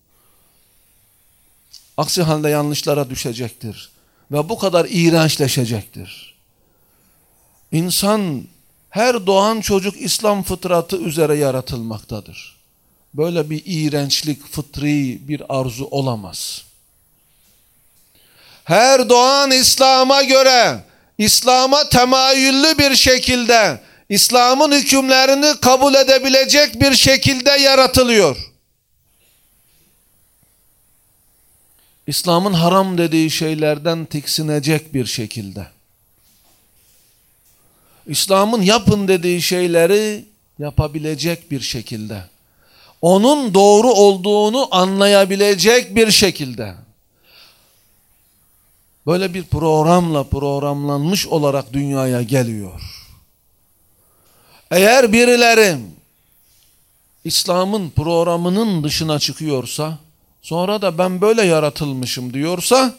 Aksi halde yanlışlara düşecektir. Ve bu kadar iğrençleşecektir. İnsan, her doğan çocuk İslam fıtratı üzere yaratılmaktadır. Böyle bir iğrençlik, fıtri bir arzu olamaz. Her doğan İslam'a göre, İslam'a temayüllü bir şekilde, İslam'ın hükümlerini kabul edebilecek bir şekilde yaratılıyor. İslam'ın haram dediği şeylerden tiksinecek bir şekilde. İslam'ın yapın dediği şeyleri yapabilecek bir şekilde. Onun doğru olduğunu anlayabilecek bir şekilde. Böyle bir programla programlanmış olarak dünyaya geliyor. Eğer birileri İslam'ın programının dışına çıkıyorsa, sonra da ben böyle yaratılmışım diyorsa,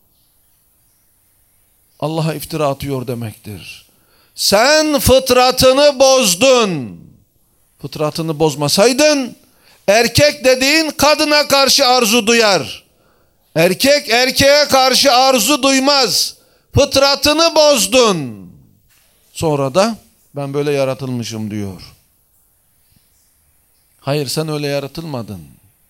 Allah'a iftira atıyor demektir. Sen fıtratını bozdun. Fıtratını bozmasaydın, erkek dediğin kadına karşı arzu duyar. Erkek erkeğe karşı arzu duymaz. Fıtratını bozdun. Sonra da ben böyle yaratılmışım diyor. Hayır, sen öyle yaratılmadın.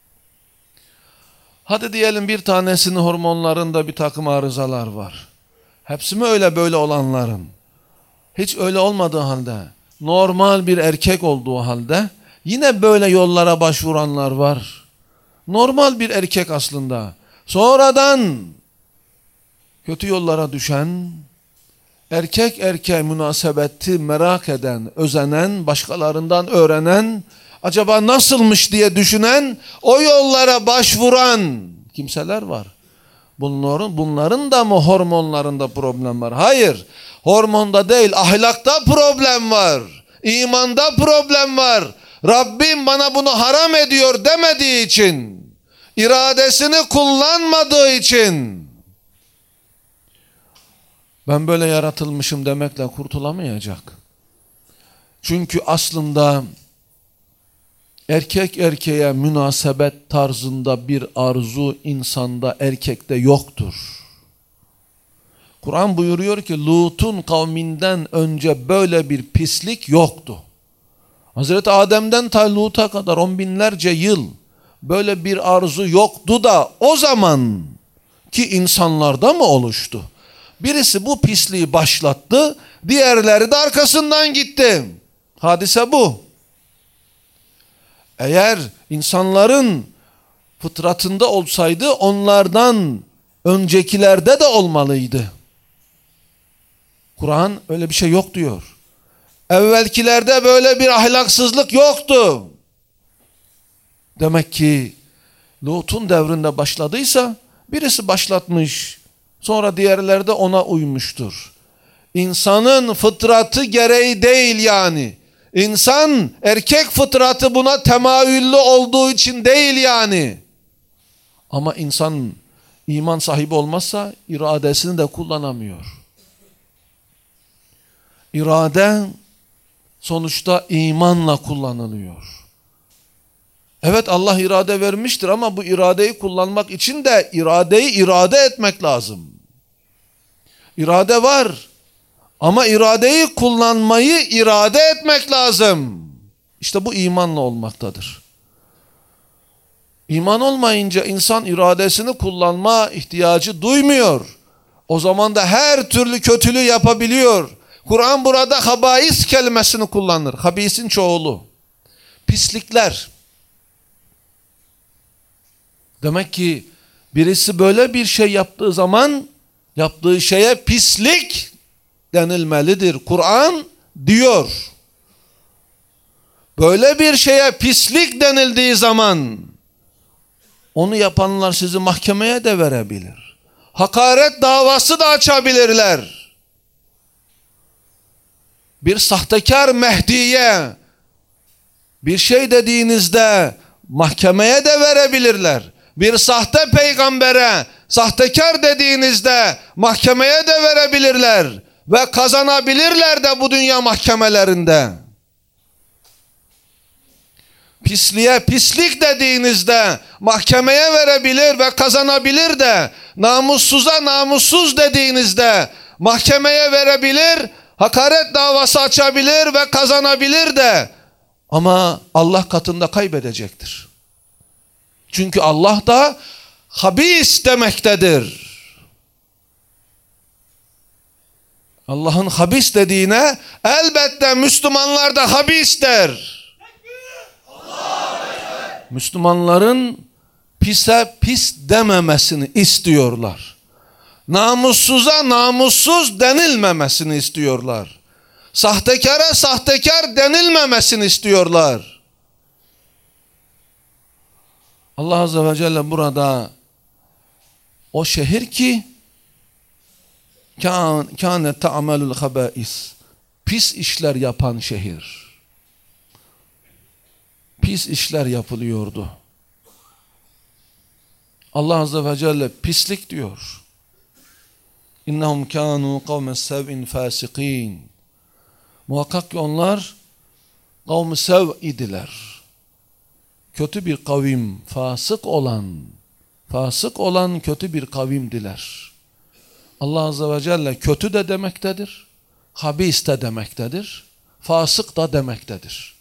Hadi diyelim bir tanesinin hormonlarında bir takım arızalar var. Hepsi mi öyle böyle olanların? Hiç öyle olmadığı halde, normal bir erkek olduğu halde yine böyle yollara başvuranlar var. Normal bir erkek aslında. Sonradan kötü yollara düşen, erkek erkeğe münasebeti merak eden, özenen, başkalarından öğrenen, acaba nasılmış diye düşünen, o yollara başvuran kimseler var. Bunların, bunların da mı hormonlarında problem var? Hayır, hormonda değil, ahlakta problem var. İmanda problem var. Rabbim bana bunu haram ediyor demediği için, iradesini kullanmadığı için, ben böyle yaratılmışım demekle kurtulamayacak. Çünkü aslında erkek erkeğe münasebet tarzında bir arzu insanda, erkekte yoktur. Kur'an buyuruyor ki Lut'un kavminden önce böyle bir pislik yoktu. Hazreti Adem'den ta Lut'a kadar on binlerce yıl böyle bir arzu yoktu da o zaman ki insanlarda mı oluştu? Birisi bu pisliği başlattı, diğerleri de arkasından gitti. Hadise bu. Eğer insanların fıtratında olsaydı onlardan öncekilerde de olmalıydı. Kur'an öyle bir şey yok diyor. Evvelkilerde böyle bir ahlaksızlık yoktu. Demek ki Lut'un devrinde başladıysa birisi başlatmış, sonra diğerleri de ona uymuştur. İnsanın fıtratı gereği değil yani. İnsan erkek fıtratı buna temayüllü olduğu için değil yani. Ama insan iman sahibi olmazsa iradesini de kullanamıyor. İrade sonuçta imanla kullanılıyor. Evet, Allah irade vermiştir ama bu iradeyi kullanmak için de iradeyi irade etmek lazım. İrade var ama iradeyi kullanmayı irade etmek lazım. İşte bu imanla olmaktadır. İman olmayınca insan iradesini kullanma ihtiyacı duymuyor. O zaman da her türlü kötülüğü yapabiliyor. Kur'an burada habais kelimesini kullanır. Habisin çoğulu. Pislikler. Demek ki birisi böyle bir şey yaptığı zaman yaptığı şeye pislik denilmelidir. Kur'an diyor. Böyle bir şeye pislik denildiği zaman Onu yapanlar sizi mahkemeye de verebilir. Hakaret davası da açabilirler. Bir sahtekar Mehdi'ye bir şey dediğinizde mahkemeye de verebilirler. Bir sahte peygambere sahtekar dediğinizde mahkemeye de verebilirler. Ve kazanabilirler de bu dünya mahkemelerinde. Pisliğe pislik dediğinizde mahkemeye verebilir ve kazanabilir de, namussuza namussuz dediğinizde mahkemeye verebilir, hakaret davası açabilir ve kazanabilir de, ama Allah katında kaybedecektir. Çünkü Allah da habis demektedir. Allah'ın habis dediğine elbette Müslümanlar da habis der. Müslümanların pise pis dememesini istiyorlar. Namussuza namussuz denilmemesini istiyorlar. Sahtekara sahtekar denilmemesini istiyorlar. Allah Azze ve Celle burada o şehir ki kâne ta'melul habâis, pis işler yapan şehir. Pis işler yapılıyordu. Allah Azze ve Celle pislik diyor. İnnehum kânû kavme sev'in fâsikîn. Muhakkak ki onlar kavm-ı sev idiler. Kötü bir kavim, fasık olan, fasık olan kötü bir kavimdiler. Allah Azze ve Celle kötü de demektedir, habis de demektedir, fasık da demektedir.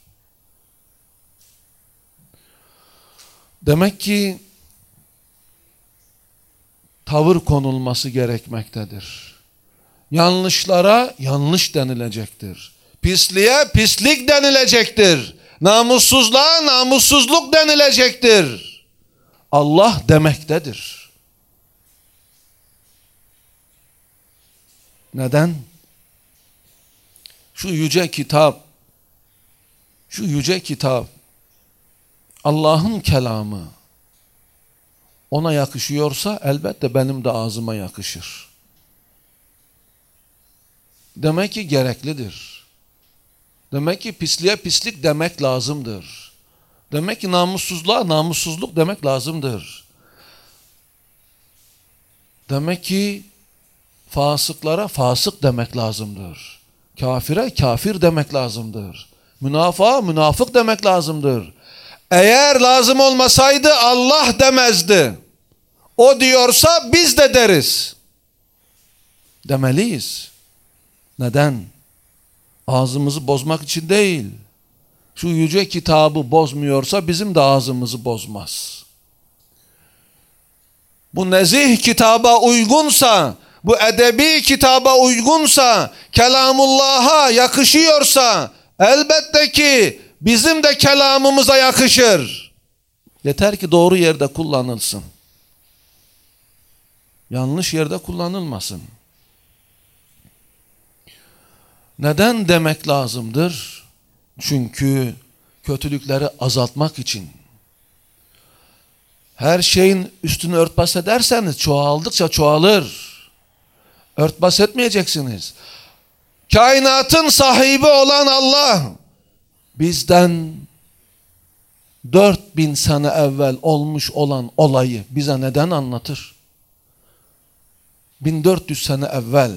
Demek ki tavır konulması gerekmektedir. Yanlışlara yanlış denilecektir. Pisliğe pislik denilecektir. Namussuzluğa namussuzluk denilecektir. Allah demektedir. Neden? Şu yüce kitap, şu yüce kitap, Allah'ın kelamı ona yakışıyorsa elbette benim de ağzıma yakışır. Demek ki gereklidir. Demek ki pisliğe pislik demek lazımdır. Demek ki namussuzluğa namussuzluk demek lazımdır. Demek ki fasıklara fasık demek lazımdır. Kafire kafir demek lazımdır. Münafığa münafık demek lazımdır. Eğer lazım olmasaydı Allah demezdi. O diyorsa biz de deriz. Demeliyiz. Neden? Ağzımızı bozmak için değil. Şu yüce kitabı bozmuyorsa bizim de ağzımızı bozmaz. Bu nezih kitaba uygunsa, bu edebi kitaba uygunsa, kelamullah'a yakışıyorsa elbette ki bizim de kelamımıza yakışır. Yeter ki doğru yerde kullanılsın. Yanlış yerde kullanılmasın. Neden demek lazımdır? Çünkü kötülükleri azaltmak için. Her şeyin üstünü örtbas ederseniz çoğaldıkça çoğalır. Örtbas etmeyeceksiniz. Kainatın sahibi olan Allah bizden dört bin sene evvel olmuş olan olayı bize neden anlatır? bin dört yüz sene evvel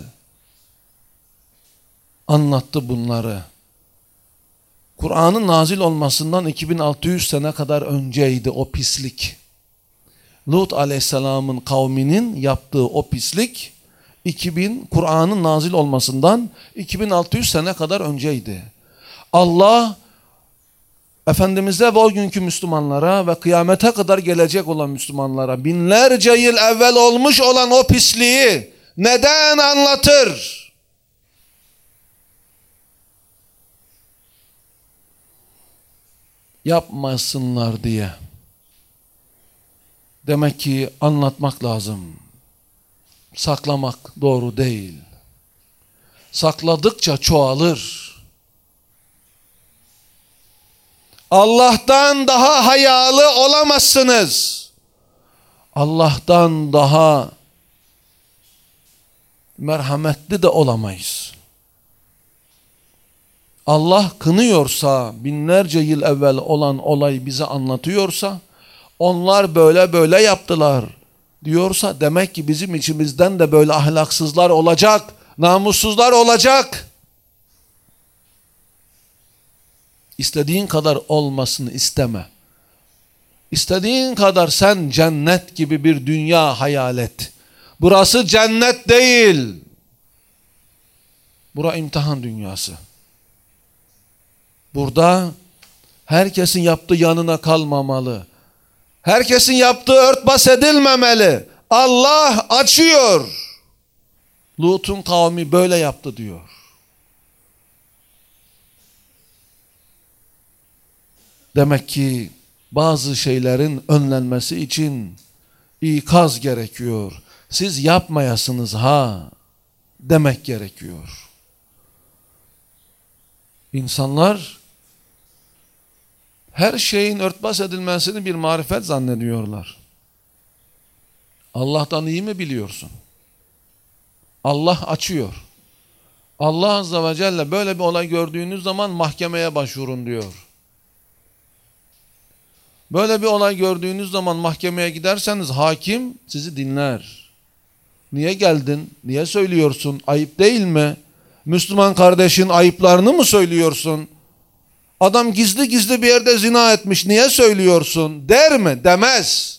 anlattı bunları. Kur'an'ın nazil olmasından iki bin altı yüz sene kadar önceydi o pislik. Lut aleyhisselamın kavminin yaptığı o pislik iki bin Kur'an'ın nazil olmasından iki bin altı yüz sene kadar önceydi. Allah Efendimiz'e ve o günkü Müslümanlara ve kıyamete kadar gelecek olan Müslümanlara binlerce yıl evvel olmuş olan o pisliği neden anlatır? Yapmasınlar diye. Demek ki anlatmak lazım. Saklamak doğru değil. Sakladıkça çoğalır. Allah'tan daha hayalı olamazsınız. Allah'tan daha merhametli de olamayız. Allah kınıyorsa, binlerce yıl evvel olan olayı bize anlatıyorsa, onlar böyle böyle yaptılar diyorsa, demek ki bizim içimizden de böyle ahlaksızlar olacak, namussuzlar olacak. İstediğin kadar olmasını isteme. İstediğin kadar sen cennet gibi bir dünya hayal et. Burası cennet değil. Bura imtihan dünyası. Burada herkesin yaptığı yanına kalmamalı. Herkesin yaptığı örtbas edilmemeli. Allah açıyor. Lut'un kavmi böyle yaptı diyor. Demek ki bazı şeylerin önlenmesi için ikaz gerekiyor. Siz yapmayasınız ha demek gerekiyor. İnsanlar her şeyin örtbas edilmesini bir marifet zannediyorlar. Allah'tan iyi mi biliyorsun? Allah açıyor. Allah Azze ve Celle böyle bir olay gördüğünüz zaman mahkemeye başvurun diyor. Böyle bir olay gördüğünüz zaman mahkemeye giderseniz hakim sizi dinler. Niye geldin? Niye söylüyorsun? Ayıp değil mi? Müslüman kardeşin ayıplarını mı söylüyorsun? Adam gizli gizli bir yerde zina etmiş. Niye söylüyorsun? Der mi? Demez.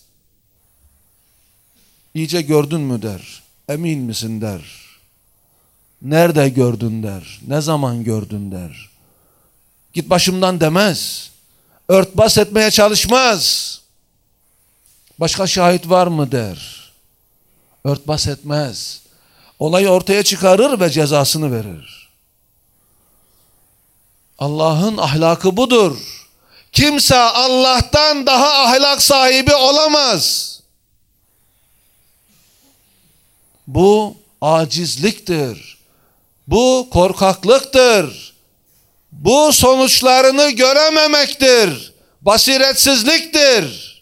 İyice gördün mü der. Emin misin der. Nerede gördün der. Ne zaman gördün der. Git başımdan demez. Örtbas etmeye çalışmaz. Başka şahit var mı der. Örtbas etmez. Olayı ortaya çıkarır ve cezasını verir. Allah'ın ahlakı budur. Kimse Allah'tan daha ahlak sahibi olamaz. Bu acizliktir. Bu korkaklıktır. Bu sonuçlarını görememektir. Basiretsizliktir.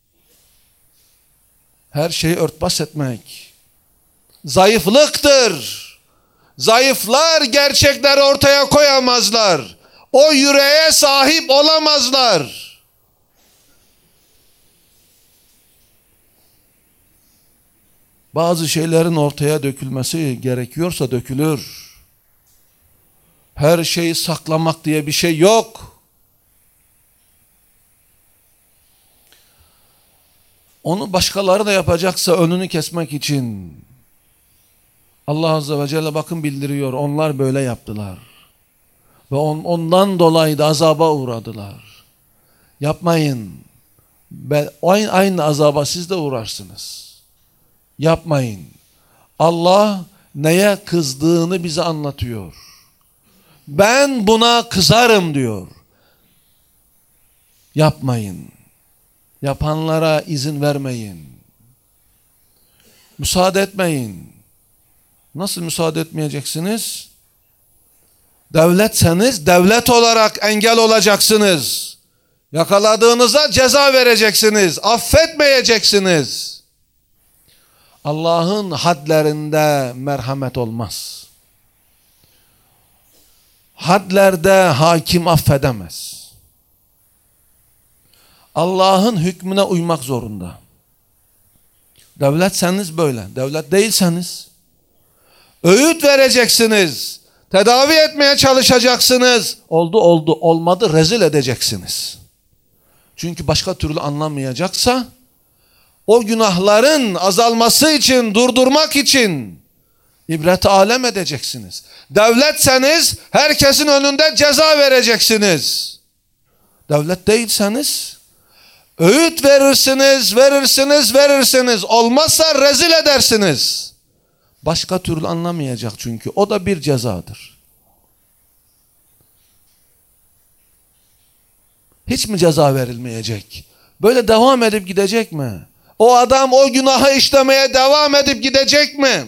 Her şeyi örtbas etmek zayıflıktır. Zayıflar gerçekleri ortaya koyamazlar. O yüreğe sahip olamazlar. Bazı şeylerin ortaya dökülmesi gerekiyorsa dökülür. Her şeyi saklamak diye bir şey yok. Onu başkaları da yapacaksa önünü kesmek için Allah Azze ve Celle bakın bildiriyor. Onlar böyle yaptılar. Ve on, ondan dolayı da azaba uğradılar. Yapmayın. Ben, aynı, aynı azaba siz de uğrarsınız. Yapmayın. Allah neye kızdığını bize anlatıyor. Ben buna kızarım diyor. Yapmayın. Yapanlara izin vermeyin. Müsaade etmeyin. Nasıl müsaade etmeyeceksiniz? Devletseniz devlet olarak engel olacaksınız. Yakaladığınıza ceza vereceksiniz. Affetmeyeceksiniz. Allah'ın hadlerinde merhamet olmaz. Hadlerde hakim affedemez. Allah'ın hükmüne uymak zorunda. Devletseniz böyle. Devlet değilseniz öğüt vereceksiniz. Tedavi etmeye çalışacaksınız. Oldu oldu olmadı rezil edeceksiniz. Çünkü başka türlü anlamayacaksa o günahların azalması için, durdurmak için ibret alem edeceksiniz. Devletseniz herkesin önünde ceza vereceksiniz. Devlet değilseniz öğüt verirsiniz, verirsiniz, verirsiniz. Olmazsa rezil edersiniz. Başka türlü anlamayacak çünkü. O da bir cezadır. Hiç mi ceza verilmeyecek? Böyle devam edip gidecek mi? O adam o günahı işlemeye devam edip gidecek mi?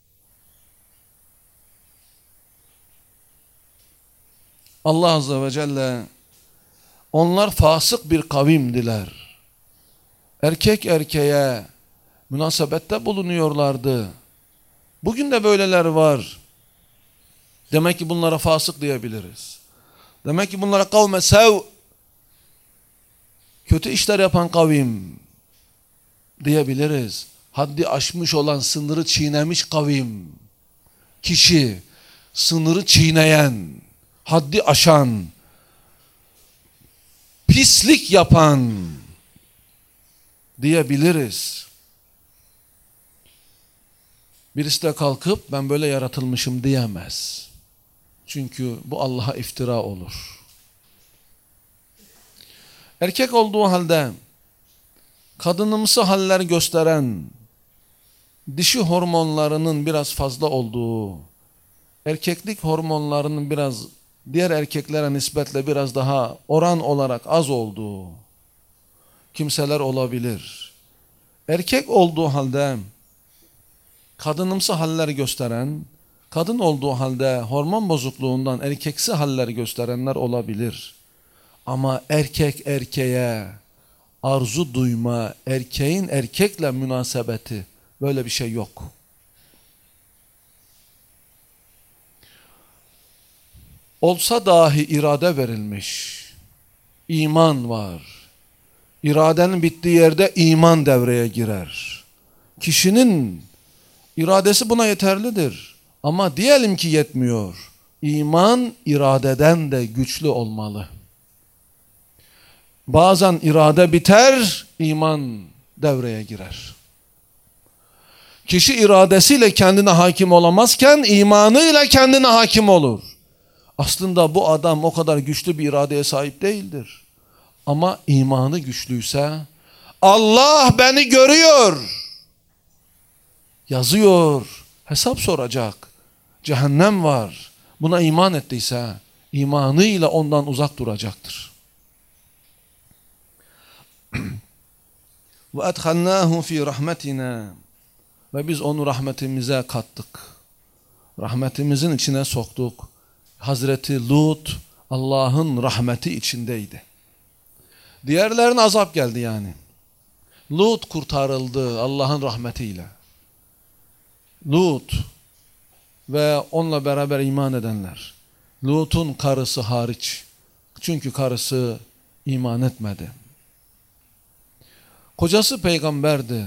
Allah Azze ve Celle onlar fasık bir kavimdiler. Erkek erkeğe münasebette bulunuyorlardı. Bugün de böyleler var. Demek ki bunlara fasık diyebiliriz. Demek ki bunlara kavme sev, kötü işler yapan kavim diyebiliriz. Haddi aşmış olan, sınırı çiğnemiş kavim. Kişi, sınırı çiğneyen, haddi aşan, pislik yapan diyebiliriz. Birisi de kalkıp ben böyle yaratılmışım diyemez. Çünkü bu Allah'a iftira olur. Erkek olduğu halde kadınımsı haller gösteren, dişi hormonlarının biraz fazla olduğu, erkeklik hormonlarının biraz diğer erkeklere nispetle biraz daha oran olarak az olduğu kimseler olabilir. Erkek olduğu halde kadınımsı haller gösteren, kadın olduğu halde hormon bozukluğundan erkeksi haller gösterenler olabilir. Ama erkek erkeğe arzu duyma, erkeğin erkekle münasebeti, böyle bir şey yok. Olsa dahi irade verilmiş, iman var. İradenin bittiği yerde iman devreye girer. Kişinin iradesi buna yeterlidir. Ama diyelim ki yetmiyor. İman iradeden de güçlü olmalı. Bazen irade biter, iman devreye girer. Kişi iradesiyle kendine hakim olamazken imanıyla kendine hakim olur. Aslında bu adam o kadar güçlü bir iradeye sahip değildir. Ama imanı güçlüyse, Allah beni görüyor, yazıyor, hesap soracak, cehennem var. Buna iman ettiyse, imanıyla ondan uzak duracaktır. Ve edhalnâhu fî rahmetinâ, ve biz onu rahmetimize kattık. Rahmetimizin içine soktuk. Hazreti Lut Allah'ın rahmeti içindeydi. Diğerlerine azap geldi yani. Lut kurtarıldı Allah'ın rahmetiyle. Lut ve onunla beraber iman edenler. Lut'un karısı hariç. Çünkü karısı iman etmedi. Kocası peygamberdi.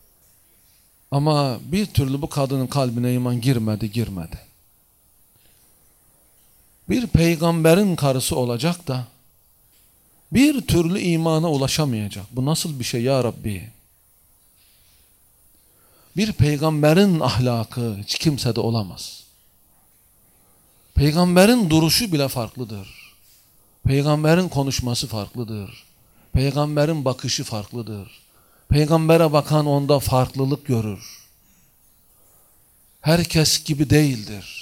Ama bir türlü bu kadının kalbine iman girmedi, girmedi. Bir peygamberin karısı olacak da bir türlü imana ulaşamayacak. Bu nasıl bir şey ya Rabbi? Bir peygamberin ahlakı hiç kimsede olamaz. Peygamberin duruşu bile farklıdır. Peygamberin konuşması farklıdır. Peygamberin bakışı farklıdır. Peygambere bakan onda farklılık görür. Herkes gibi değildir.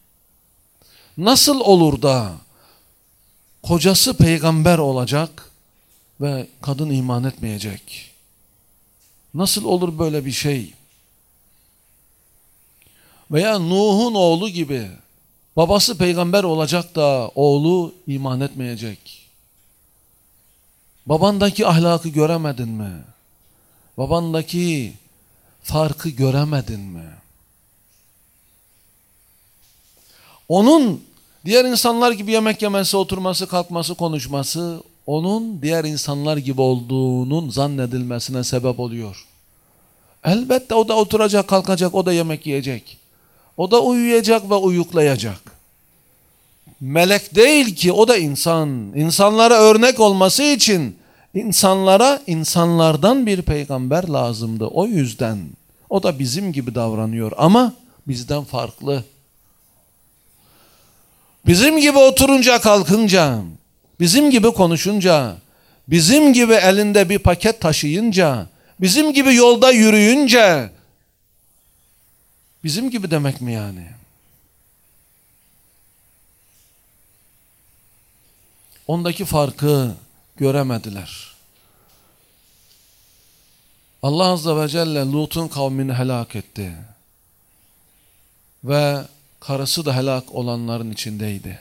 Nasıl olur da kocası peygamber olacak ve kadın iman etmeyecek? Nasıl olur böyle bir şey? Veya Nuh'un oğlu gibi babası peygamber olacak da oğlu iman etmeyecek. Babandaki ahlakı göremedin mi? Babandaki farkı göremedin mi? Onun diğer insanlar gibi yemek yemesi, oturması, kalkması, konuşması, onun diğer insanlar gibi olduğunun zannedilmesine sebep oluyor. Elbette o da oturacak, kalkacak, o da yemek yiyecek. O da uyuyacak ve uyuklayacak. Melek değil ki, o da insan. İnsanlara örnek olması için insanlara insanlardan bir peygamber lazımdı. O yüzden o da bizim gibi davranıyor ama bizden farklı. Bizim gibi oturunca kalkınca, bizim gibi konuşunca, bizim gibi elinde bir paket taşıyınca, bizim gibi yolda yürüyünce, bizim gibi demek mi yani? Ondaki farkı göremediler. Allah Azze ve Celle Lut'un kavmini helak etti. Ve karısı da helak olanların içindeydi.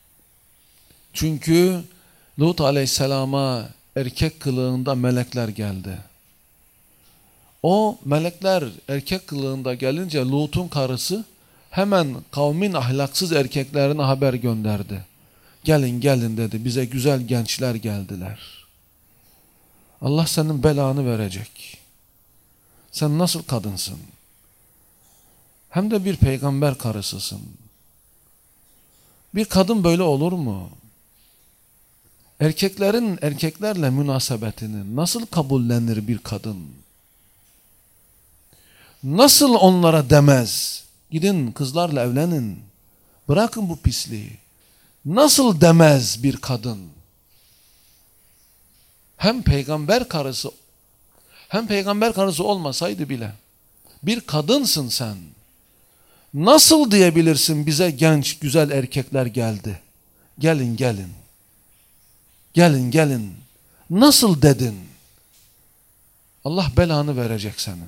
Çünkü Lut Aleyhisselam'a erkek kılığında melekler geldi. O melekler erkek kılığında gelince Lut'un karısı hemen kavmin ahlaksız erkeklerine haber gönderdi. Gelin gelin dedi, bize güzel gençler geldiler. Allah senin belanı verecek. Sen nasıl kadınsın? Hem de bir peygamber karısısın. Bir kadın böyle olur mu? Erkeklerin erkeklerle münasebetini nasıl kabullenir bir kadın? Nasıl onlara demez? Gidin kızlarla evlenin. Bırakın bu pisliği. Nasıl demez bir kadın? Hem peygamber karısı, hem peygamber karısı olmasaydı bile bir kadınsın sen. Nasıl diyebilirsin bize genç güzel erkekler geldi? Gelin gelin. Gelin gelin. Nasıl dedin? Allah belanı verecek senin.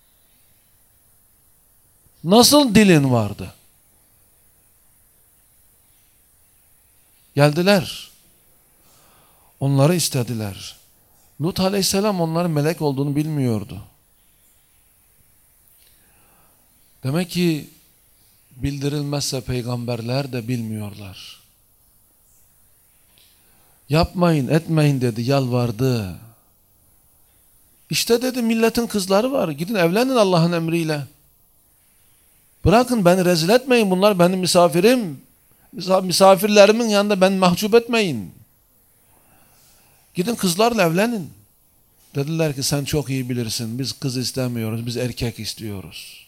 Nasıl dilin vardı? Geldiler. Onları istediler. Lut aleyhisselam onların melek olduğunu bilmiyordu. Demek ki bildirilmezse peygamberler de bilmiyorlar. Yapmayın, etmeyin dedi, yalvardı. İşte dedi milletin kızları var. Gidin evlenin Allah'ın emriyle. Bırakın beni rezil etmeyin. Bunlar benim misafirim. Misafirlerimin yanında beni mahcup etmeyin. Gidin kızlarla evlenin. Dediler ki sen çok iyi bilirsin. Biz kız istemiyoruz. Biz erkek istiyoruz.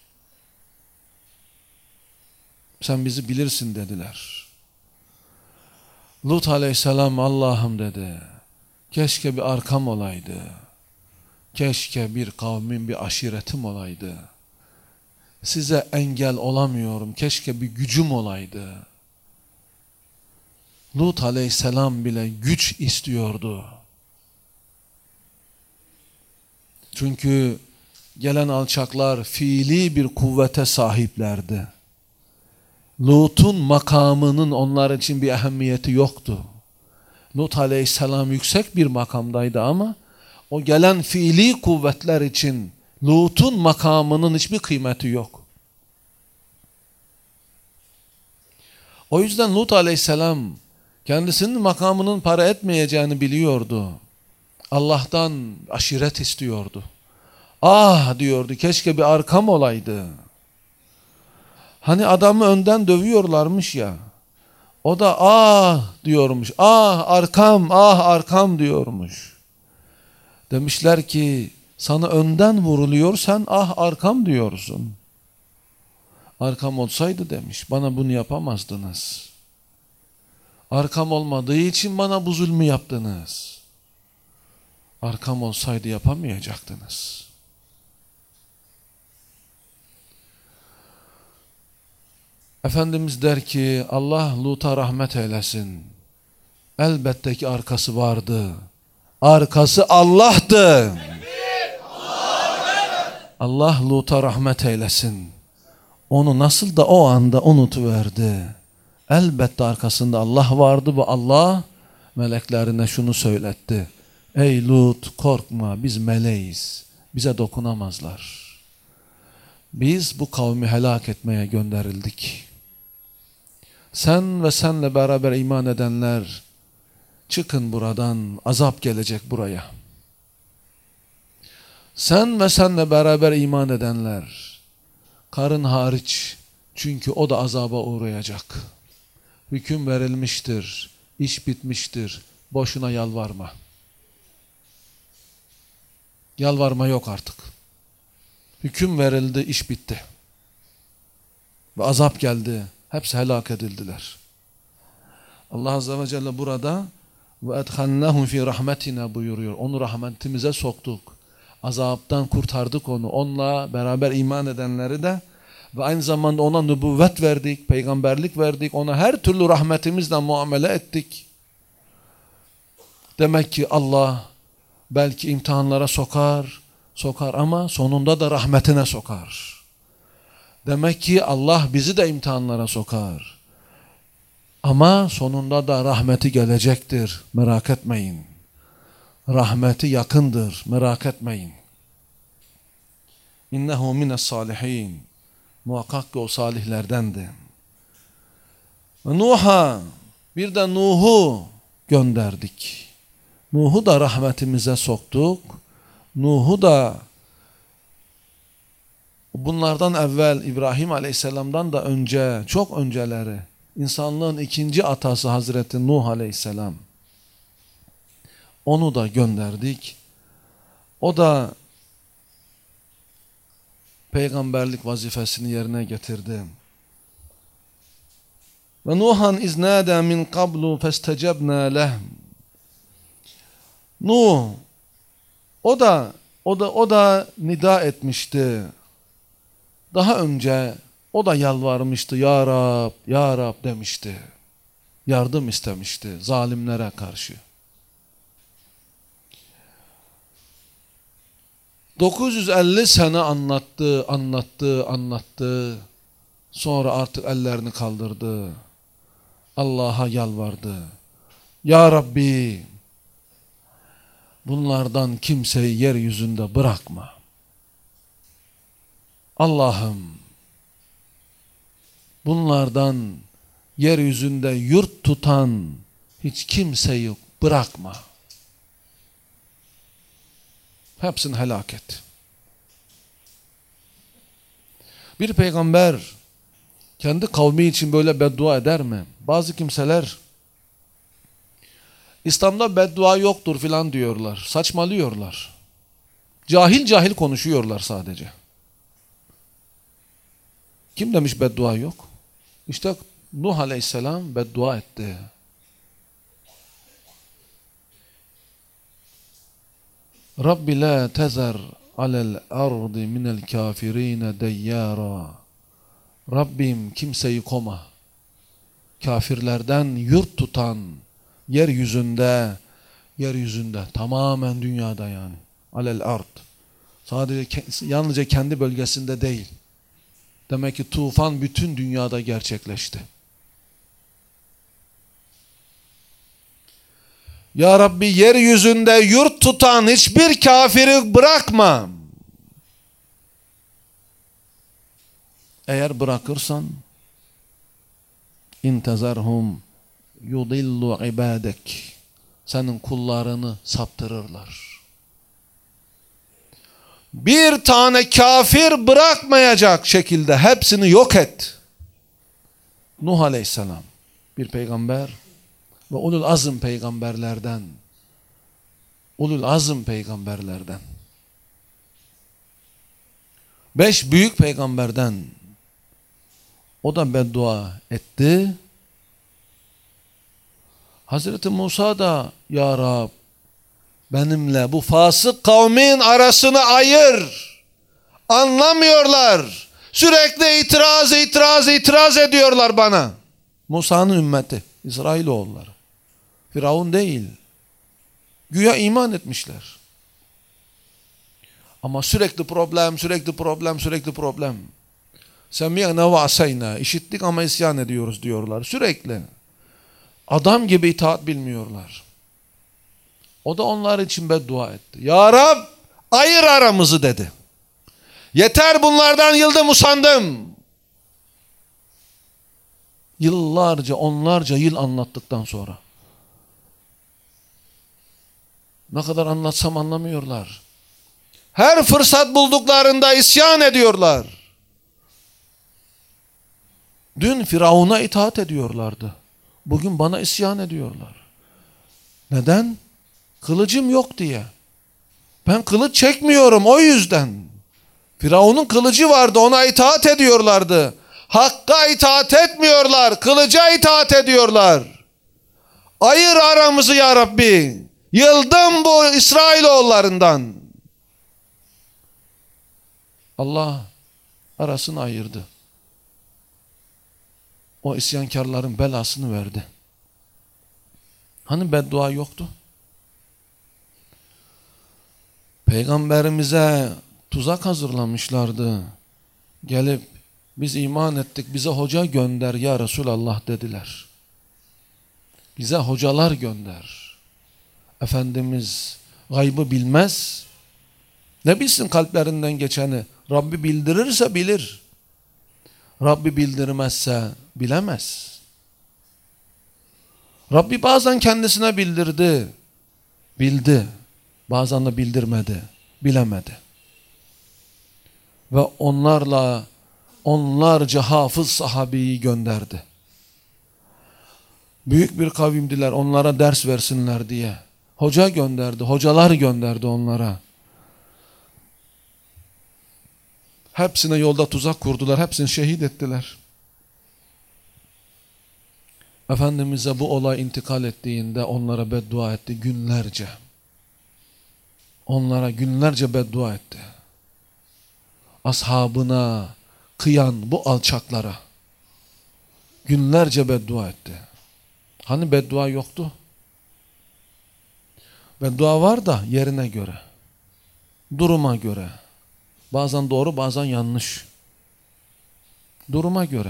Sen bizi bilirsin dediler. Lut aleyhisselam Allah'ım dedi. Keşke bir arkam olaydı. Keşke bir kavmin, bir aşiretim olaydı. Size engel olamıyorum. Keşke bir gücüm olaydı. Lut aleyhisselam bile güç istiyordu. Çünkü gelen alçaklar fiili bir kuvvete sahiplerdi. Lut'un makamının onlar için bir ehemmiyeti yoktu. Lut aleyhisselam yüksek bir makamdaydı ama o gelen fiili kuvvetler için Lut'un makamının hiçbir kıymeti yok. O yüzden Lut aleyhisselam kendisinin makamının para etmeyeceğini biliyordu. Allah'tan aşiret istiyordu. Ah diyordu, keşke bir arkam olaydı. Hani adamı önden dövüyorlarmış ya. O da ah diyormuş. Ah arkam, ah arkam diyormuş. Demişler ki sana önden vuruluyor, sen ah arkam diyorsun. Arkam olsaydı demiş, bana bunu yapamazdınız. Arkam olmadığı için bana bu zulmü yaptınız. Arkam olsaydı yapamayacaktınız. Efendimiz der ki Allah Lut'a rahmet eylesin. Elbette ki arkası vardı. Arkası Allah'tı. Allah Lut'a rahmet eylesin. Onu nasıl da o anda unutuverdi. Elbette arkasında Allah vardı ve Allah meleklerine şunu söyletti. Ey Lut korkma, biz meleğiz. Bize dokunamazlar. Biz bu kavmi helak etmeye gönderildik. Sen ve senle beraber iman edenler çıkın buradan, azap gelecek buraya. Sen ve senle beraber iman edenler karın hariç, çünkü o da azaba uğrayacak. Hüküm verilmiştir, iş bitmiştir, boşuna yalvarma. Yalvarma yok artık. Hüküm verildi, iş bitti. Ve azap geldi, hepsi helak edildiler. Allah Azze ve Celle burada ve edhalnahum fi rahmetina buyuruyor. Onu rahmetimize soktuk. Azaptan kurtardık onu. Onunla beraber iman edenleri de ve aynı zamanda ona nübüvvet verdik, peygamberlik verdik. Ona her türlü rahmetimizle muamele ettik. Demek ki Allah belki imtihanlara sokar, sokar ama sonunda da rahmetine sokar. Demek ki Allah bizi de imtihanlara sokar. Ama sonunda da rahmeti gelecektir. Merak etmeyin. Rahmeti yakındır. Merak etmeyin. İnnehu mines salihin. Muhakkak ki o salihlerdendi. Ve Nuh'a, bir de Nuh'u gönderdik. Nuh'u da rahmetimize soktuk. Nuh'u da bunlardan evvel İbrahim Aleyhisselam'dan da önce, çok önceleri, insanlığın ikinci atası Hazreti Nuh Aleyhisselam. Onu da gönderdik. O da peygamberlik vazifesini yerine getirdi. Ve Nuhan iznâdâ min qablu festecebnâ leh. Nuh o da o da o da nida etmişti. Daha önce o da yalvarmıştı. Ya Rab, Ya Rab demişti. Yardım istemişti zalimlere karşı. dokuz yüz elli sene anlattı, anlattı, anlattı. Sonra artık ellerini kaldırdı. Allah'a yalvardı. Ya Rabbi, bunlardan kimseyi yeryüzünde bırakma. Allah'ım, bunlardan yeryüzünde yurt tutan hiç kimseyi bırakma. Hepsini helak et. Bir peygamber kendi kavmi için böyle beddua eder mi? Bazı kimseler İslam'da beddua yoktur filan diyorlar. Saçmalıyorlar. Cahil cahil konuşuyorlar sadece. Kim demiş beddua yok? İşte Nuh Aleyhisselam beddua etti. Rabbi la tezer alel ardı minel kafirine deyyara. Rabbim kimseyi koma. Kafirlerden yurt tutan yeryüzünde, yeryüzünde tamamen dünyada yani. Alel ard. Sadece yalnızca kendi bölgesinde değil. Demek ki tufan bütün dünyada gerçekleşti. Ya Rabbi yeryüzünde yurt tutan hiçbir kafiri bırakma. Eğer bırakırsan intezerhum yudillu ibadek, senin kullarını saptırırlar. Bir tane kafir bırakmayacak şekilde hepsini yok et. Nuh Aleyhisselam bir peygamber ve ulul azm peygamberlerden. Ulul azm peygamberlerden. Beş büyük peygamberden. O da beddua etti. Hazreti Musa da Ya Rab, benimle bu fasık kavmin arasını ayır. Anlamıyorlar. Sürekli itiraz, itiraz, itiraz ediyorlar bana. Musa'nın ümmeti, İsrailoğulları. Firavun değil. Güya iman etmişler. Ama sürekli problem, sürekli problem, sürekli problem. Semi'na ve asayna. İşittik ama isyan ediyoruz diyorlar. Sürekli. Adam gibi itaat bilmiyorlar. O da onlar için beddua etti. Ya Rab, ayır aramızı dedi. Yeter, bunlardan yıldım usandım. Yıllarca, onlarca yıl anlattıktan sonra. Ne kadar anlatsam anlamıyorlar. Her fırsat bulduklarında isyan ediyorlar. Dün Firavun'a itaat ediyorlardı. Bugün bana isyan ediyorlar. Neden? Kılıcım yok diye. Ben kılıç çekmiyorum o yüzden. Firavun'un kılıcı vardı, ona itaat ediyorlardı. Hakka itaat etmiyorlar, kılıca itaat ediyorlar. Ayır aramızı ya Rabbi. Yıldım bu İsrailoğullarından. Allah arasını ayırdı. O isyankarların belasını verdi. Hani beddua yoktu? Peygamberimize tuzak hazırlamışlardı. Gelip biz iman ettik, bize hoca gönder ya Resulallah dediler. Bize hocalar gönder. Efendimiz gaybı bilmez. Ne bilsin kalplerinden geçeni? Rabbi bildirirse bilir. Rabbi bildirmezse bilemez. Rabbi bazen kendisine bildirdi, bildi. Bazen de bildirmedi, bilemedi. Ve onlarla onlarca hafız sahabeyi gönderdi. Büyük bir kavimdiler, onlara ders versinler diye. Hoca gönderdi, hocalar gönderdi onlara. Hepsine yolda tuzak kurdular, hepsini şehit ettiler. Efendimiz'e bu olay intikal ettiğinde onlara beddua etti günlerce. Onlara günlerce beddua etti. Ashabına kıyan bu alçaklara günlerce beddua etti. Hani beddua yoktu? Beddua var da yerine göre, duruma göre. Bazen doğru, bazen yanlış. Duruma göre.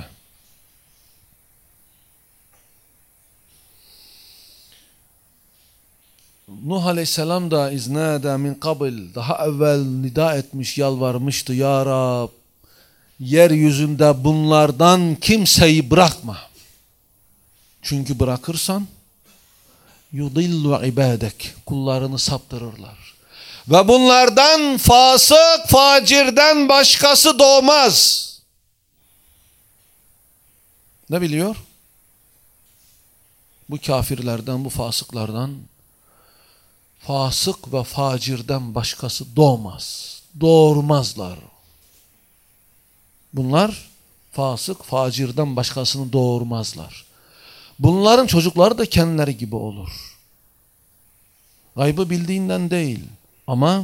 Nuh Aleyhisselam da iznâdâ min kabil, daha evvel nida etmiş, yalvarmıştı. Ya Rab, yeryüzünde bunlardan kimseyi bırakma. Çünkü bırakırsan yudillu ibadek, kullarını saptırırlar. Ve bunlardan fasık, facirden başkası doğmaz. Ne biliyor? Bu kafirlerden, bu fasıklardan, fasık ve facirden başkası doğmaz. Doğurmazlar. Bunlar fasık, facirden başkasını doğurmazlar. Bunların çocukları da kendileri gibi olur. Gaybı bildiğinden değil. Ama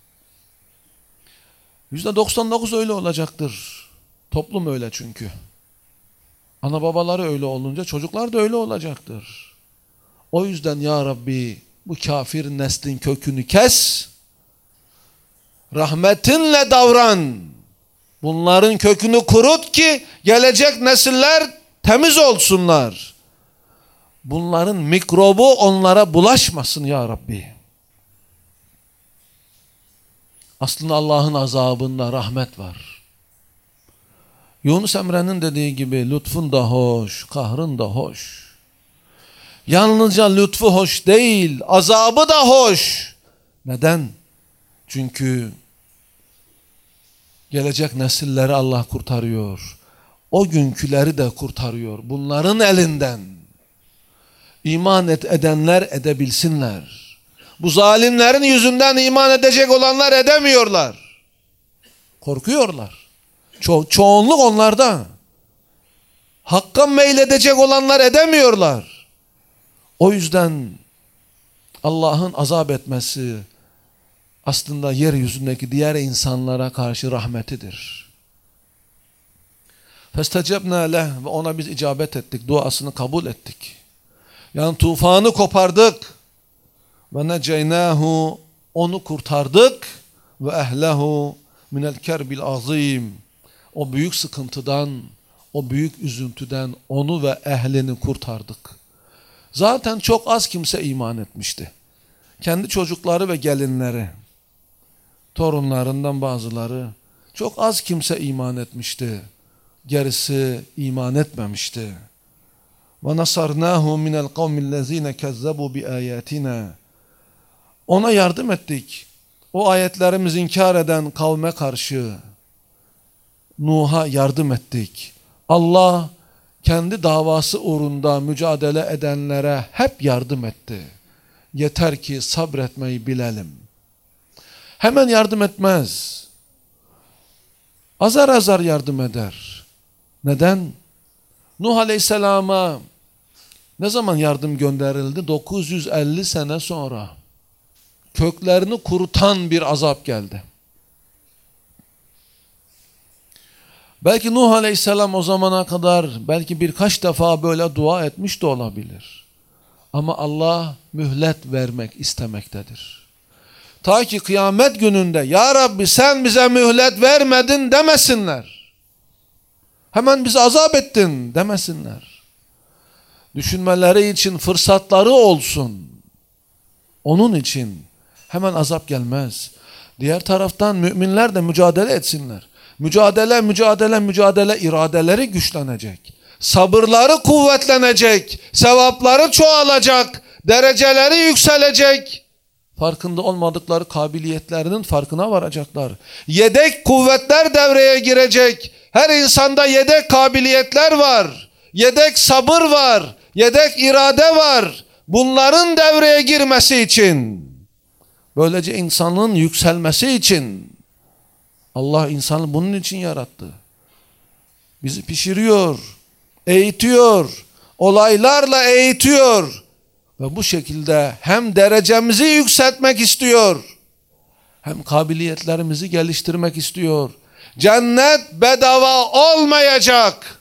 yüzde doksan dokuz öyle olacaktır. Toplum öyle çünkü. Ana babaları öyle olunca çocuklar da öyle olacaktır. O yüzden ya Rabbi bu kafir neslin kökünü kes. Rahmetinle davran. Bunların kökünü kurut ki gelecek nesiller temiz olsunlar. Bunların mikrobu onlara bulaşmasın ya Rabbi. Aslında Allah'ın azabında rahmet var. Yunus Emre'nin dediği gibi lütfun da hoş, kahrın da hoş. Yalnızca lütfu hoş değil, azabı da hoş. Neden? Çünkü gelecek nesilleri Allah kurtarıyor. O günküleri de kurtarıyor. Bunların elinden. İman edenler edebilsinler. Bu zalimlerin yüzünden iman edecek olanlar edemiyorlar. Korkuyorlar. Ço çoğunluk onlarda. Hakka meyledecek olanlar edemiyorlar. O yüzden Allah'ın azap etmesi aslında yeryüzündeki diğer insanlara karşı rahmetidir. Festecebna leh, ve ona biz icabet ettik, duasını kabul ettik. Yani tufanı kopardık ve neceynahu, onu kurtardık ve ehlehu minel kerbil azim, o büyük sıkıntıdan, o büyük üzüntüden onu ve ehlini kurtardık. Zaten çok az kimse iman etmişti. Kendi çocukları ve gelinleri, torunlarından bazıları, çok az kimse iman etmişti. Gerisi iman etmemişti. Ve nasarnahu minel kavmillezine kezzebu bi ayatina. Ona yardım ettik. O ayetlerimizi inkar eden kavme karşı Nuh'a yardım ettik. Allah kendi davası uğrunda mücadele edenlere hep yardım etti. Yeter ki sabretmeyi bilelim. Hemen yardım etmez. Azar azar yardım eder. Neden? Nuh Aleyhisselam'a ne zaman yardım gönderildi? dokuz yüz elli sene sonra. Köklerini kurutan bir azap geldi. Belki Nuh Aleyhisselam o zamana kadar belki birkaç defa böyle dua etmiş de olabilir. Ama Allah mühlet vermek istemektedir. Ta ki kıyamet gününde ya Rabbi sen bize mühlet vermedin demesinler. Hemen bizi azap ettin demesinler. Düşünmeleri için fırsatları olsun. Onun için hemen azap gelmez. Diğer taraftan müminler de mücadele etsinler. Mücadele, mücadele, mücadele iradeleri güçlenecek. Sabırları kuvvetlenecek. Sevapları çoğalacak. Dereceleri yükselecek. Farkında olmadıkları kabiliyetlerinin farkına varacaklar. Yedek kuvvetler devreye girecek. Her insanda yedek kabiliyetler var. Yedek sabır var. Yedek irade var. Bunların devreye girmesi için, böylece insanın yükselmesi için Allah insanı bunun için yarattı. Bizi pişiriyor, eğitiyor, olaylarla eğitiyor ve bu şekilde hem derecemizi yükseltmek istiyor, hem kabiliyetlerimizi geliştirmek istiyor. Cennet bedava olmayacak.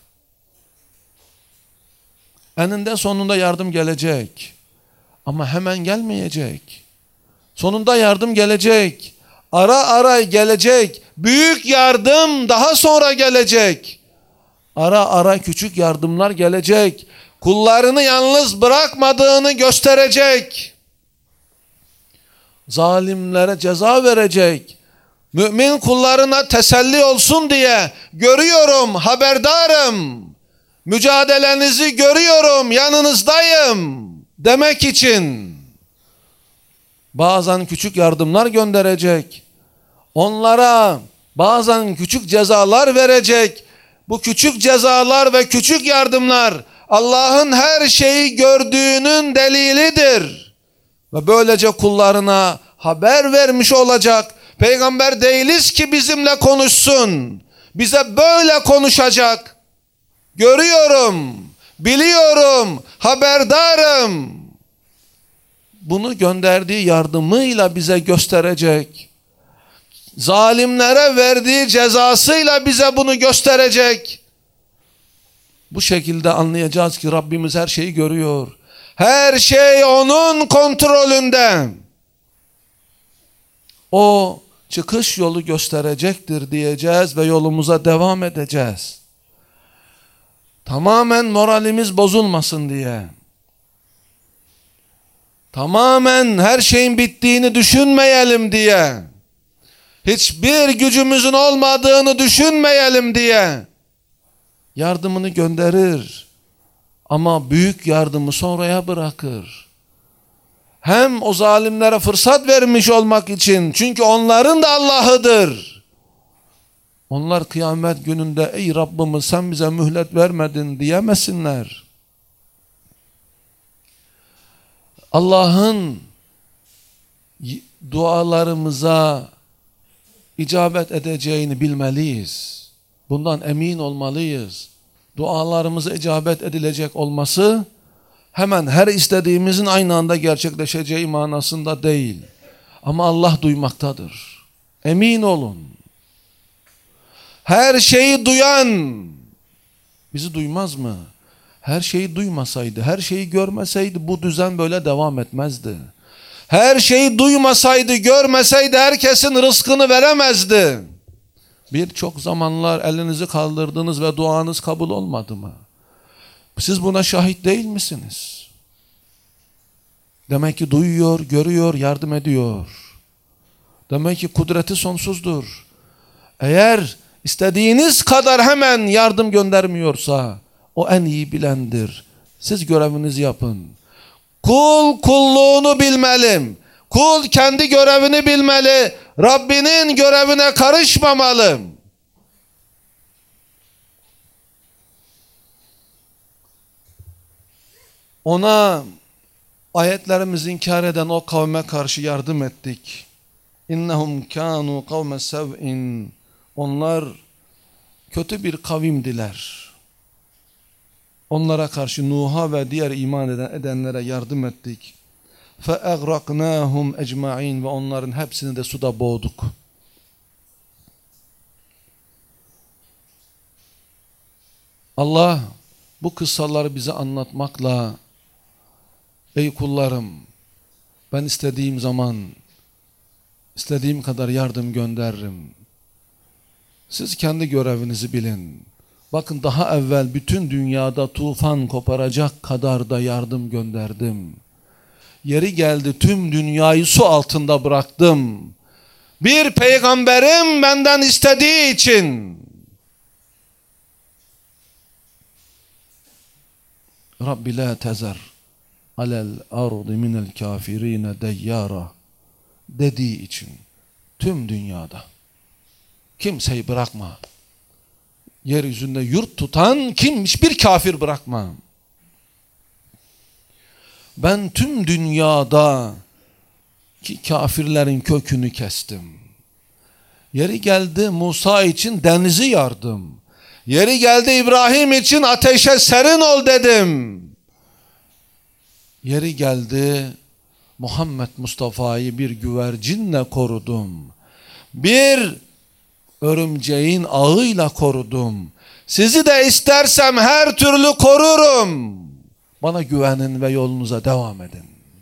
Eninde sonunda yardım gelecek. Ama hemen gelmeyecek. Sonunda yardım gelecek. Ara ara gelecek. Büyük yardım daha sonra gelecek. Ara ara küçük yardımlar gelecek. Kullarını yalnız bırakmadığını gösterecek. Zalimlere ceza verecek. Mümin kullarına teselli olsun diye görüyorum, haberdarım. Mücadelenizi görüyorum, yanınızdayım demek için bazen küçük yardımlar gönderecek. Onlara bazen küçük cezalar verecek. Bu küçük cezalar ve küçük yardımlar Allah'ın her şeyi gördüğünün delilidir. Ve böylece kullarına haber vermiş olacak. Peygamber değiliz ki bizimle konuşsun. Bize böyle konuşacak. Görüyorum, biliyorum, haberdarım. Bunu gönderdiği yardımıyla bize gösterecek. Zalimlere verdiği cezasıyla bize bunu gösterecek. Bu şekilde anlayacağız ki Rabbimiz her şeyi görüyor. Her şey onun kontrolünde. O çıkış yolu gösterecektir diyeceğiz ve yolumuza devam edeceğiz. Tamamen moralimiz bozulmasın diye. Tamamen her şeyin bittiğini düşünmeyelim diye. Hiçbir gücümüzün olmadığını düşünmeyelim diye. Yardımını gönderir. Ama büyük yardımı sonraya bırakır. Hem o zalimlere fırsat vermiş olmak için. Çünkü onların da Allah'ıdır. Onlar kıyamet gününde ey Rabbimiz sen bize mühlet vermedin diyemesinler. Allah'ın dualarımıza icabet edeceğini bilmeliyiz. Bundan emin olmalıyız. Dualarımıza icabet edilecek olması hemen her istediğimizin aynı anda gerçekleşeceği manasında değil. Ama Allah duymaktadır. Emin olun. Her şeyi duyan bizi duymaz mı? Her şeyi duymasaydı, her şeyi görmeseydi bu düzen böyle devam etmezdi. Her şeyi duymasaydı, görmeseydi herkesin rızkını veremezdi. Birçok zamanlar elinizi kaldırdınız ve duanız kabul olmadı mı? Siz buna şahit değil misiniz? Demek ki duyuyor, görüyor, yardım ediyor. Demek ki kudreti sonsuzdur. Eğer İstediğiniz kadar hemen yardım göndermiyorsa o en iyi bilendir. Siz görevinizi yapın. Kul kulluğunu bilmeli. Kul kendi görevini bilmeli. Rabbinin görevine karışmamalı. Ona ayetlerimizi inkar eden o kavme karşı yardım ettik. İnnehum kanu kavme sev'in. Onlar kötü bir kavimdiler. Onlara karşı Nuh'a ve diğer iman eden, edenlere yardım ettik. فَاَغْرَقْنَاهُمْ اَجْمَعِينَ Ve onların hepsini de suda boğduk. Allah bu kıssaları bize anlatmakla ey kullarım ben istediğim zaman istediğim kadar yardım gönderirim. Siz kendi görevinizi bilin. Bakın daha evvel bütün dünyada tufan koparacak kadar da yardım gönderdim. Yeri geldi tüm dünyayı su altında bıraktım. bir peygamberim benden istediği için Rabbi la tezer alel ardı minel kafirine deyyara dediği için tüm dünyada kimseyi bırakma. Yeryüzünde yurt tutan kimmiş bir kafir bırakma. Ben tüm dünyada ki kafirlerin kökünü kestim. Yeri geldi Musa için denizi yardım. Yeri geldi İbrahim için ateşe serin ol dedim. Yeri geldi Muhammed Mustafa'yı bir güvercinle korudum. Bir örümceğin ağıyla korudum. Sizi de istersem her türlü korurum. Bana güvenin ve yolunuza devam edin.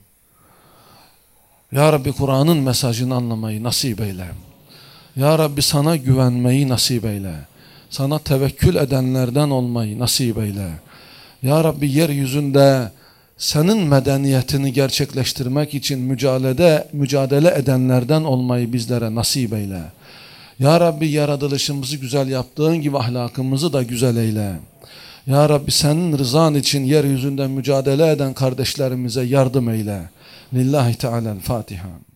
Ya Rabbi Kur'an'ın mesajını anlamayı nasip eyle. Ya Rabbi sana güvenmeyi nasip eyle. Sana tevekkül edenlerden olmayı nasip eyle. Ya Rabbi yeryüzünde senin medeniyetini gerçekleştirmek için mücadele, mücadele edenlerden olmayı bizlere nasip eyle. Ya Rabbi yaratılışımızı güzel yaptığın gibi ahlakımızı da güzel eyle. Ya Rabbi senin rızan için yeryüzünde mücadele eden kardeşlerimize yardım eyle. Lillahi Teala'l Fatiha.